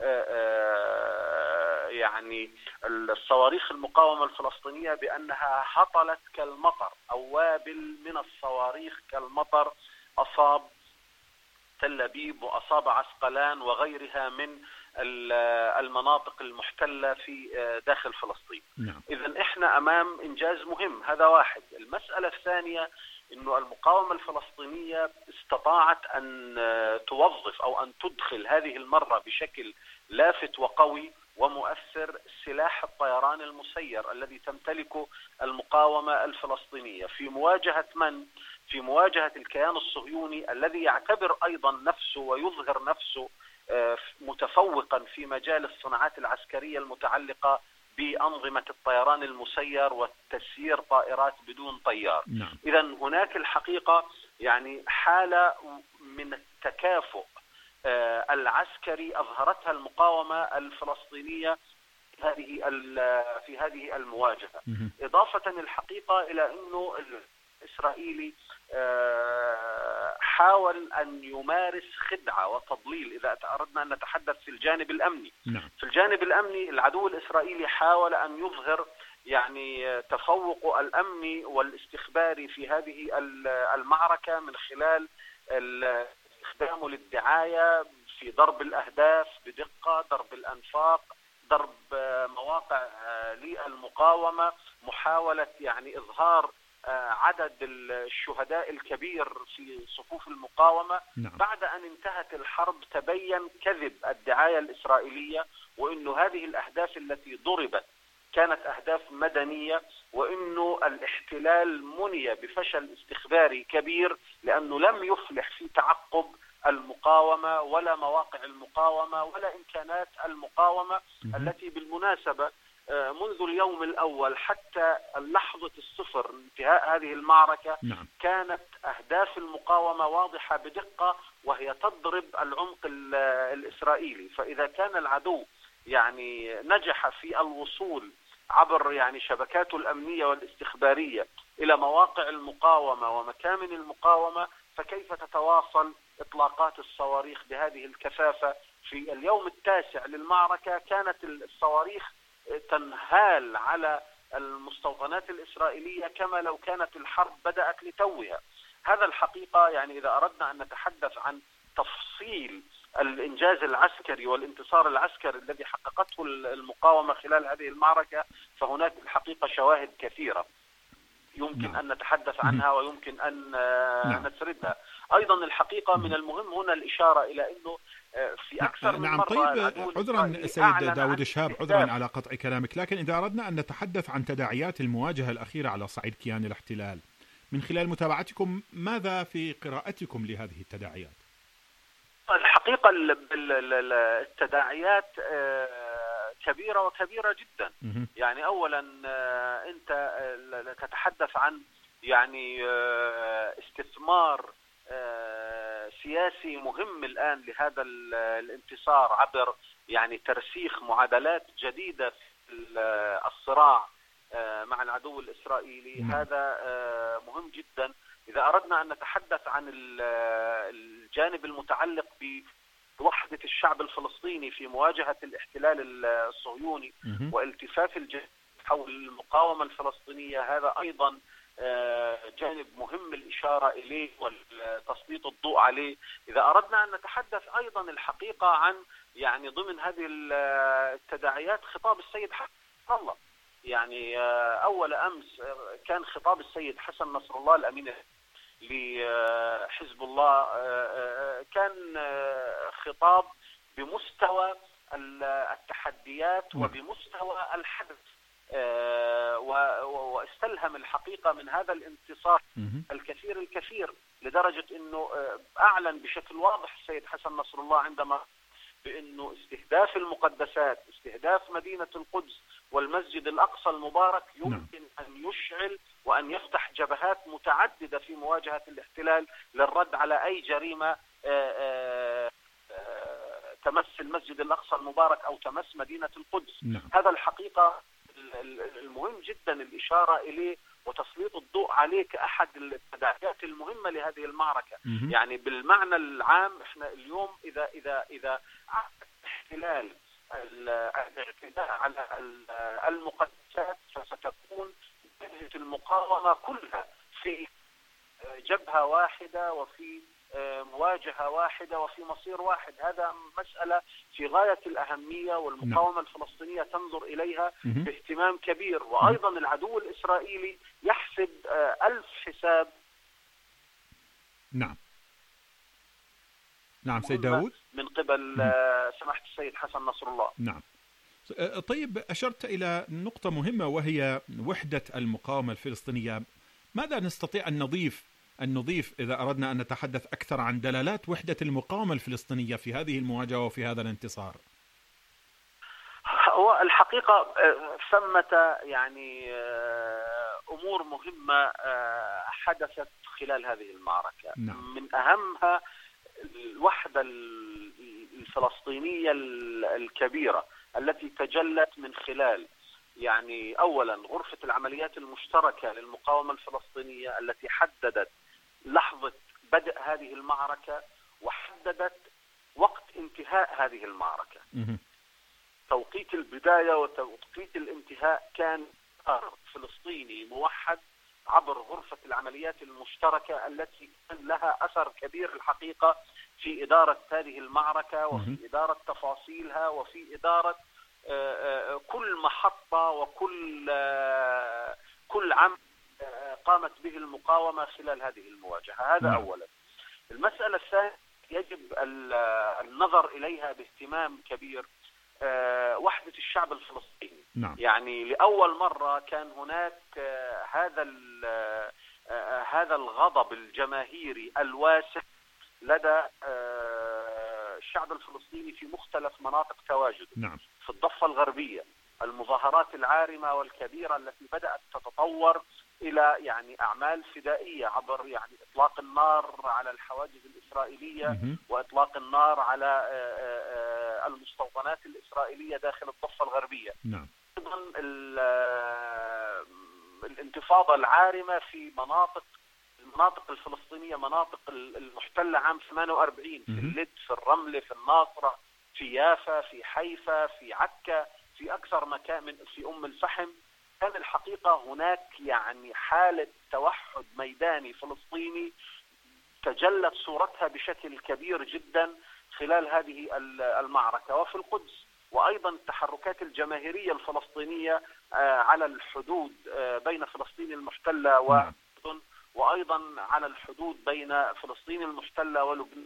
يعني الصواريخ المقاومة الفلسطينية بأنها هطلت كالمطر أو وابل من الصواريخ كالمطر أصاب تل أبيب وأصاب عسقلان وغيرها من المناطق المحتلة في داخل فلسطين.
نعم.
إذن إحنا أمام إنجاز مهم، هذا واحد. المسألة الثانية إنه المقاومة الفلسطينية استطاعت أن توظف أو أن تدخل هذه المرة بشكل لافت وقوي ومؤثر سلاح الطيران المسير الذي تمتلكه المقاومة الفلسطينية في مواجهة من؟ في مواجهة الكيان الصهيوني الذي يعتبر أيضا نفسه ويظهر نفسه متفوقا في مجال الصناعات العسكرية المتعلقة بأنظمة الطيران المسير وتسيير طائرات بدون طيار.
نعم.
إذن هناك الحقيقة يعني حالة من التكافؤ العسكري أظهرتها المقاومة الفلسطينية هذه في هذه المواجهة، إضافة الحقيقة إلى أنه الإسرائيلي حاول أن يمارس خدعة وتضليل إذا أردنا أن نتحدث في الجانب الأمني.
نعم.
في الجانب الأمني العدو الإسرائيلي حاول أن يظهر يعني تفوق الأمني والاستخباري في هذه المعركة من خلال استخدامه للدعاية في ضرب الأهداف بدقة، ضرب الأنفاق، ضرب مواقع للمقاومة، محاولة يعني إظهار عدد الشهداء الكبير في صفوف المقاومة.
نعم.
بعد أن انتهت الحرب تبين كذب الدعاية الإسرائيلية، وإنه هذه الأهداف التي ضربت كانت أهداف مدنية، وإنه الاحتلال مني بفشل استخباري كبير لأنه لم يفلح في تعقب المقاومة ولا مواقع المقاومة ولا إمكانات المقاومة التي بالمناسبة منذ اليوم الأول حتى لحظة الصفر انتهاء هذه المعركة.
نعم.
كانت أهداف المقاومة واضحة بدقة وهي تضرب العمق الإسرائيلي. فإذا كان العدو يعني نجح في الوصول عبر يعني شبكاته الأمنية والاستخبارية إلى مواقع المقاومة ومكامن المقاومة، فكيف تتواصل إطلاقات الصواريخ بهذه الكثافة؟ في اليوم التاسع للمعركة كانت الصواريخ تنهال على المستوطنات الإسرائيلية كما لو كانت الحرب بدأت لتوها. هذا الحقيقة يعني إذا أردنا أن نتحدث عن تفصيل الإنجاز العسكري والانتصار العسكري الذي حققته المقاومة خلال هذه المعركة، فهناك الحقيقة شواهد كثيرة يمكن
نعم.
أن نتحدث عنها ويمكن أن
نعم.
نسردها. أيضا الحقيقة من المهم هنا الإشارة إلى أنه في أكثر من
نعم.
مرة
طيب عذرا سيد داود الشهاب، عذرا على قطع كلامك، لكن إذا أردنا أن نتحدث عن تداعيات المواجهة الأخيرة على صعيد كيان الاحتلال من خلال متابعتكم، ماذا في قراءتكم لهذه التداعيات؟
الحقيقة التداعيات كبيرة وكبيرة جدا. يعني أولا أنت تتحدث عن يعني استثمار سياسي مهم الآن لهذا الانتصار عبر يعني ترسيخ معادلات جديدة في الصراع مع العدو الإسرائيلي. هذا مهم جدا. إذا أردنا أن نتحدث عن الجانب المتعلق بوحدة الشعب الفلسطيني في مواجهة الاحتلال الصهيوني والتفاف الجهود حول المقاومة الفلسطينية، هذا أيضا جانب مهم الإشارة إليه وتسليط الضوء عليه. إذا أردنا أن نتحدث أيضا الحقيقة عن يعني ضمن هذه التداعيات خطاب السيد حسن نصر الله. يعني أول أمس كان خطاب السيد حسن نصر الله الأمين لحزب الله كان خطاب بمستوى التحديات وبمستوى الحدث، واستلهم الحقيقة من هذا الانتصار الكثير الكثير لدرجة أنه أعلن بشكل واضح السيد حسن نصر الله عندما بأنه استهداف المقدسات، استهداف مدينة القدس والمسجد الأقصى المبارك يمكن أن يشعل وأن يفتح جبهات متعددة في مواجهة الاحتلال للرد على أي جريمة تمس المسجد الأقصى المبارك أو تمس مدينة القدس.
نعم.
هذا الحقيقة المهم جدا الإشارة إليه وتسليط الضوء عليه كأحد التداعيات المهمة لهذه المعركة.
مم.
يعني بالمعنى العام احنا اليوم إذا إذا إذا احتلال الاعتداء على المقدسات فستكون جبهة المقاومة كلها في جبهة واحدة وفي مواجهة واحدة وفي مصير واحد. هذا مسألة في غاية الأهمية، والمقاومة الفلسطينية تنظر إليها باهتمام كبير. وأيضا العدو الإسرائيلي يحسب ألف حساب.
نعم نعم سيد داود
من قبل سماحة السيد حسن نصر الله.
نعم. طيب، أشرت إلى نقطة مهمة وهي وحدة المقاومة الفلسطينية. ماذا نستطيع أن نضيف أن نضيف إذا أردنا أن نتحدث أكثر عن دلالات وحدة المقاومة الفلسطينية في هذه المواجهة وفي هذا الانتصار؟
هو الحقيقة ثمة يعني أمور مهمة حدثت خلال هذه المعركة.
نعم.
من أهمها الوحدة الفلسطينية الكبيرة التي تجلت من خلال يعني أولا غرفة العمليات المشتركة للمقاومة الفلسطينية التي حددت لحظة بدء هذه المعركة وحددت وقت انتهاء هذه المعركة.
م-
توقيت البداية وتوقيت الانتهاء كان فلسطيني موحد عبر غرفة العمليات المشتركة التي كان لها أثر كبير الحقيقة في إدارة هذه المعركة وفي إدارة تفاصيلها وفي إدارة كل محطة وكل كل عمل قامت به المقاومة خلال هذه المواجهة. هذا أولا. المسألة الثانية يجب النظر إليها باهتمام كبير، وحدة الشعب الفلسطيني.
نعم.
يعني لأول مرة كان هناك هذا هذا الغضب الجماهيري الواسع لدى الشعب الفلسطيني في مختلف مناطق تواجده.
نعم.
في الضفة الغربية المظاهرات العارمة والكبيرة التي بدأت تتطور إلى يعني أعمال فدائية عبر يعني إطلاق النار على الحواجز الإسرائيلية
م-
وإطلاق النار على المستوطنات الإسرائيلية داخل الضفة الغربية.
نعم.
أيضا الانتفاضة العارمة في مناطق المناطق الفلسطينية، مناطق المحتلة عام ثمانية وأربعين، في اللد، في الرملة، في الناصرة، في يافا، في حيفا، في عكا، في أكثر مكان من في أم الفحم. كان الحقيقة هناك يعني حالة توحد ميداني فلسطيني تجلت صورتها بشكل كبير جدا خلال هذه المعركة. وفي القدس وأيضا التحركات الجماهيرية الفلسطينية على الحدود بين فلسطين المحتلة والأردن، وأيضا على الحدود بين فلسطين المحتلة ولبنان.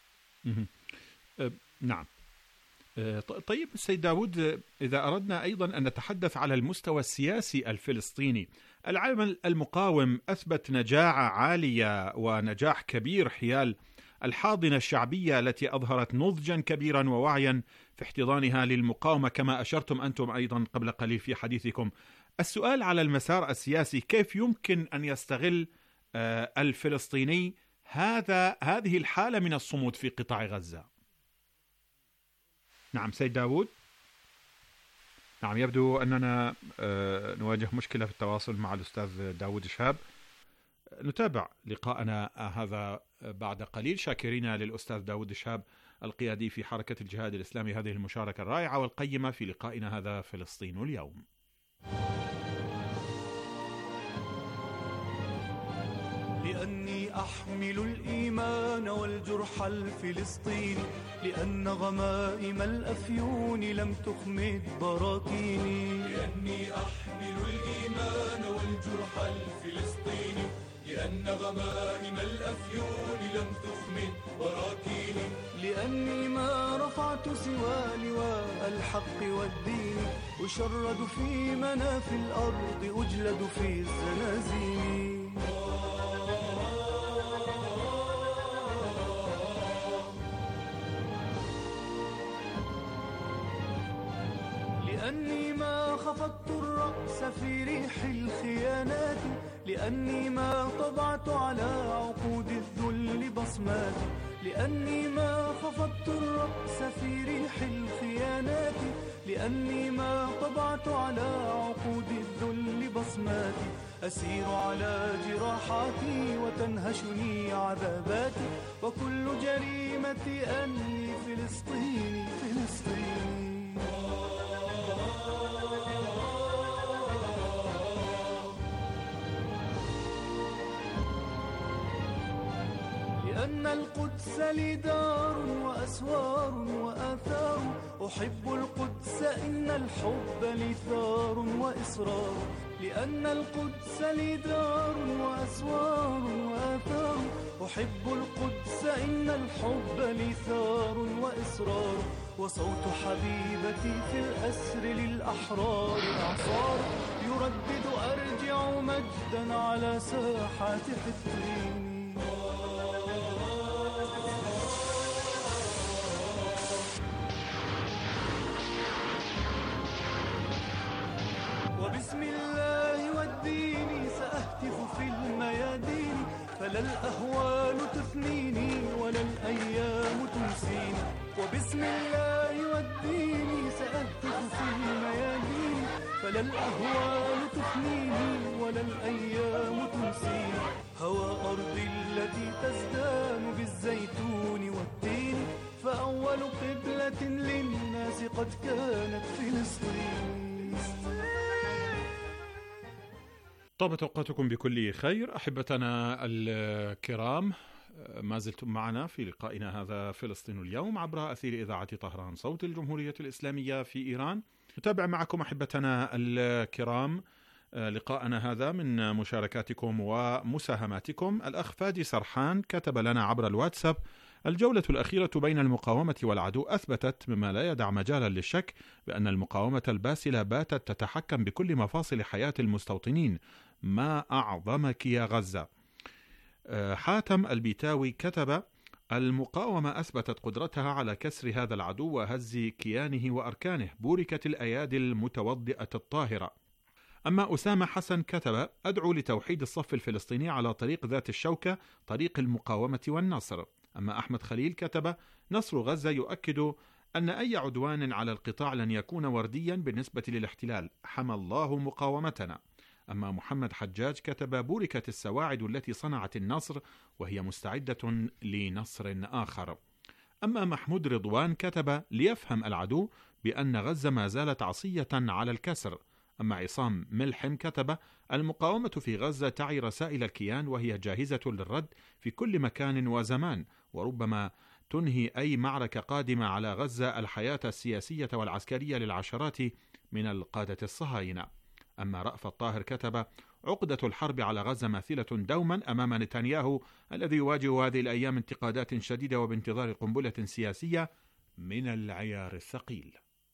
نعم. طيب سيد داود، إذا أردنا أيضا أن نتحدث على المستوى السياسي الفلسطيني، العمل المقاوم أثبت نجاعة عالية ونجاح كبير حيال الحاضنة الشعبية التي أظهرت نضجا كبيرا ووعيا في احتضانها للمقاومة كما أشرتم أنتم أيضا قبل قليل في حديثكم. السؤال على المسار السياسي، كيف يمكن أن يستغل الفلسطيني هذا هذه الحالة من الصمود في قطاع غزة؟ نعم سيد داود. نعم، يبدو أننا نواجه مشكلة في التواصل مع الأستاذ داود شهاب. نتابع لقاءنا هذا بعد قليل، شاكرين للأستاذ داود شهاب القيادي في حركة الجهاد الإسلامي هذه المشاركة الرائعة والقيمة في لقائنا هذا فلسطين اليوم.
لأني أحمل الإيمان والجرح الفلسطيني، لأن غمائم الأفيون لم تخمد براكيني. لأني أحمل الإيمان والجرح الفلسطيني، لأن غمائم الأفيون لم تخمد براكيني. لأني ما رفعت سوى لواء الحق والدين، أشرد في مناف الأرض، أجلد في الزنازين. لأني ما خفضت الرأس في ريح الخيانات، لأني ما طبعت على عقود الذل بصمات، لأني ما خفضت الرأس في ريح الخيانات، لأني ما طبعت على عقود الذل بصماتي، أسير على جراحاتي وتنهشني عذاباتي، وكل جريمتي أني فلسطيني فلسطيني. لأن القدس لي دار وأسوار وآثار، أحب القدس إن الحب لي ثار وإصرار. لأن القدس لي دار وأسوار وآثار، أحب القدس إن الحب لي ثار وإصرار. وصوت حبيبتي في الأسر للأحرار إعصار، يردد أرجع مجدا على ساحات حطين. وبسم الله والدين سأهتف في الميادين، فلا الأهوال تفنيني ولا الأيام تنسيني. وبسم الله والدين سأهتف في الميادين، فلا الأهوال تفنيني ولا الأيام تنسيني. هوى أرضي التي تزدان بالزيتون والتين، فأول قبلة للناس قد كانت فلسطين.
طابت أوقاتكم بكل خير أحبتنا الكرام، ما زلتم معنا في لقائنا هذا فلسطين اليوم عبر أثير إذاعة طهران صوت الجمهورية الإسلامية في إيران. نتابع معكم أحبتنا الكرام لقاءنا هذا من مشاركاتكم ومساهماتكم. الأخ فادي سرحان كتب لنا عبر الواتساب: الجولة الأخيرة بين المقاومة والعدو أثبتت مما لا يدع مجالا للشك بأن المقاومة الباسلة باتت تتحكم بكل مفاصل حياة المستوطنين. ما أعظمك يا غزة. حاتم البيتاوي كتب: المقاومة أثبتت قدرتها على كسر هذا العدو وهز كيانه وأركانه، بوركت الأيادي المتوضئة الطاهرة. أما أسامة حسن كتب: أدعو لتوحيد الصف الفلسطيني على طريق ذات الشوكة، طريق المقاومة والنصر. أما أحمد خليل كتب: نصر غزة يؤكد أن أي عدوان على القطاع لن يكون ورديا بالنسبة للاحتلال، حمى الله مقاومتنا. أما محمد حجاج كتب: بوركت السواعد التي صنعت النصر وهي مستعدة لنصر آخر. أما محمود رضوان كتب: ليفهم العدو بأن غزة ما زالت عصية على الكسر. أما عصام ملحم كتب: المقاومة في غزة تعي رسائل الكيان وهي جاهزة للرد في كل مكان وزمان، وربما تنهي أي معركة قادمة على غزة الحياة السياسية والعسكرية للعشرات من القادة الصهاينة. أما رأفت الطاهر كتب: عقدة الحرب على غزة ماثلة دوما أمام نتنياهو الذي يواجه هذه الأيام انتقادات شديدة وبانتظار قنبلة سياسية من العيار الثقيل.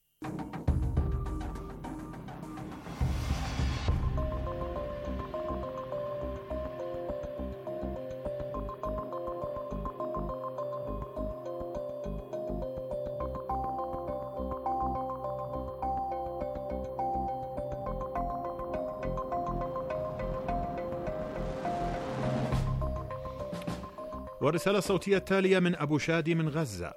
والرسالة الصوتية التالية من أبو شادي من غزة.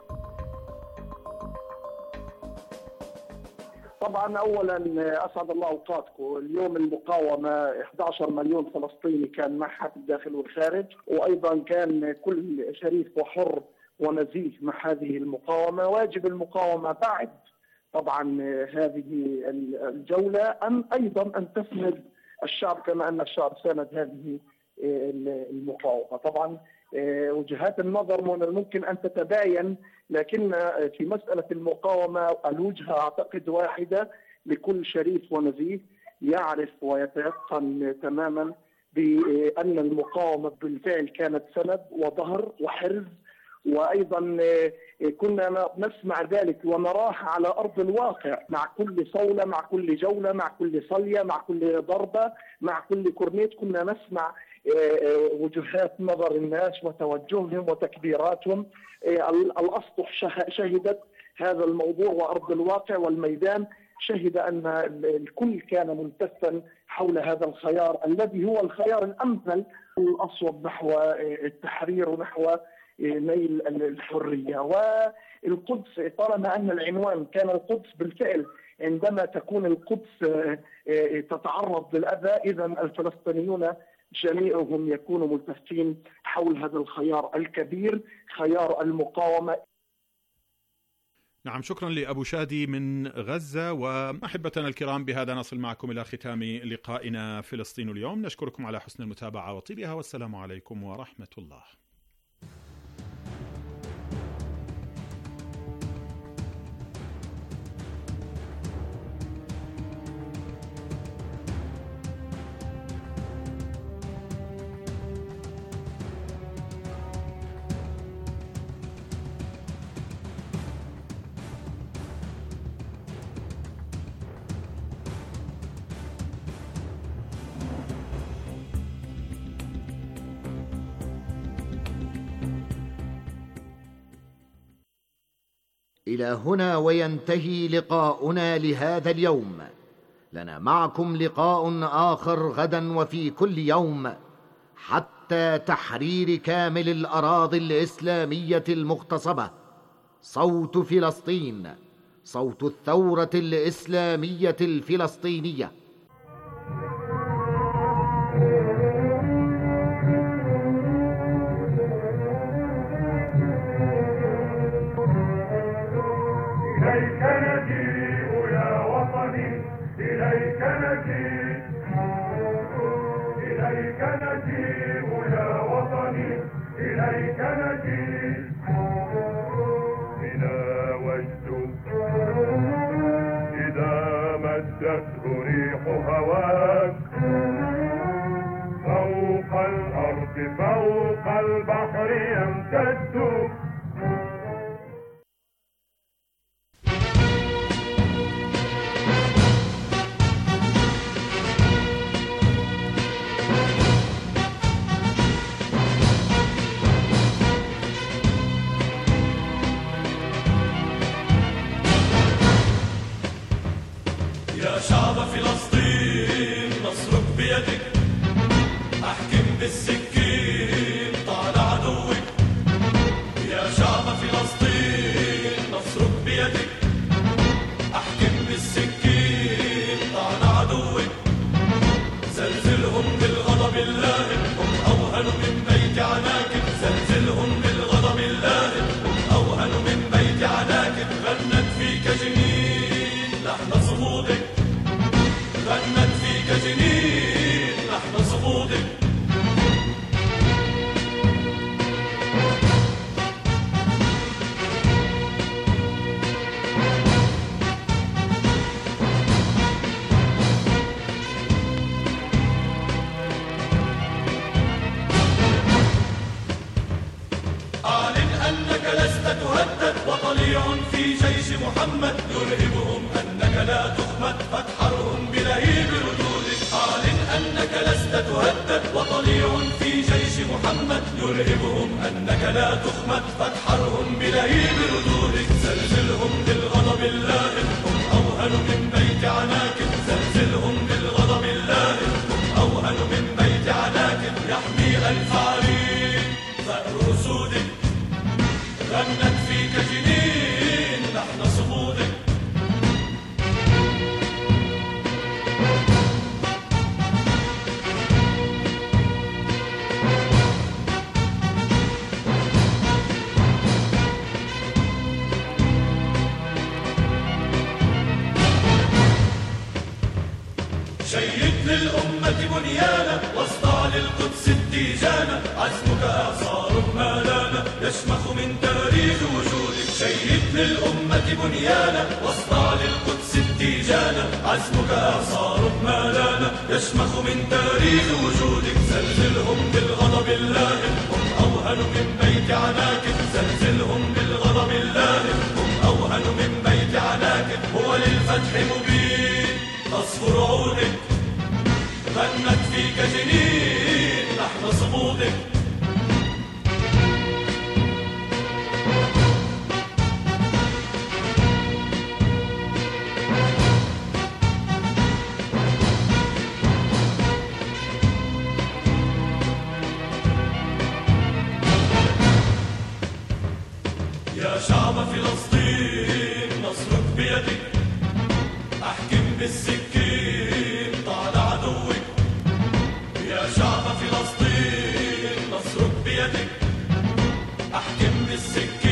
طبعا أولا أسعد الله أوقاتكم. اليوم المقاومة أحد عشر مليون فلسطيني كان معها في الداخل والخارج، وأيضا كان كل شريف وحر ونزيه مع هذه المقاومة. واجب المقاومة بعد طبعا هذه الجولة أن أيضا أن تسند الشعب كما أن الشعب ساند هذه المقاومة. طبعا وجهات النظر من الممكن أن تتباين، لكن في مسألة المقاومة الوجهة أعتقد واحدة لكل شريف ونزيه يعرف ويتيقن تماما بأن المقاومة بالفعل كانت سند وظهر وحرز، وأيضا كنا نسمع ذلك ونراه على أرض الواقع مع كل صولة، مع كل جولة، مع كل صلية، مع كل ضربة، مع كل كورنيت كنا نسمع وجهات نظر الناس وتوجههم وتكبيراتهم. الأسطح شهدت هذا الموضوع وأرض الواقع والميدان شهد أن الكل كان ملتفا حول هذا الخيار الذي هو الخيار الأمثل الأصوب نحو التحرير ونحو نيل الحرية. والقدس طالما أن العنوان كان القدس بالفعل، عندما تكون القدس تتعرض للأذى إذا الفلسطينيون جميعهم يكونوا ملتفين حول هذا الخيار الكبير، خيار المقاومة.
نعم، شكرا لأبو شادي من غزة. وأحبتنا الكرام، بهذا نصل معكم إلى ختام لقائنا فلسطين اليوم. نشكركم على حسن المتابعة وطيبها، والسلام عليكم ورحمة الله.
إلى هنا وينتهي لقاؤنا لهذا اليوم. لنا معكم لقاء آخر غدا وفي كل يوم، حتى تحرير كامل الأراضي الإسلامية المغتصبة. صوت فلسطين، صوت الثورة الإسلامية الفلسطينية.
إليك نجيء يا وطني، إليك نجيء، إليك نجيء يا وطني، إليك نجيء. بنا وجد إذا مدته ريح هواك، فوق الأرض فوق البحر يمتد.
يا شعب فلسطين نصرك بيدك، احكم بالسكين طال عدوك. يا شعب فلسطين نصرك بيدك، احكم بالسكين طال عدوك. زلزلهم بالغضب اللائم، هم اوهن من بيت عناكب. زلزلهم بالغضب اللائم، هم اوهن من بيت عناكب. غنت فيك جنين لحن صمودك، غنت فيك جنين لحن صمودك. أعلن أنك لست تهدد، وطليع في جيش محمد يرهبهم أنك لا تخمد، فتحرهم بلهيب ردودك. أعلن أنك لست تهدد، وطليع في جيش محمد يرهبهم أنك لا تخمد، فتحرهم بلهيب ردودك. زلزلهم بالغضب اللائم، هم أوهن من بيت عناكب. زلزلهم بالغضب اللائم، هم أوهن من بيت عناكب. يحمي ألف عرين ثأر أسودك، غنت فيك جنين لحن صمودك. شيد للأمة بنيانا، واصدع للقدس التيجانا. عزمك إعصار ما لانا، يشمخ من تاريخ وجودك. شيد للأمة بنيانا، واصدع للقدس التيجانا. عزمك إعصار ما لانا، يشمخ من تاريخ وجودك. زلزلهم بالغضب اللائم، هم أوهن من بيت عناكب. زلزلهم بالغضب اللائم، هم أوهن من بيت عناكب. هو للفتح مبين تصفر عودك، غنت فيك جنين لحن صمودك. فلسطين نصرك بيدك، أحكم بالسكين طال عدوك. يا شعب فلسطين نصرك بيدك، أحكم بالسكين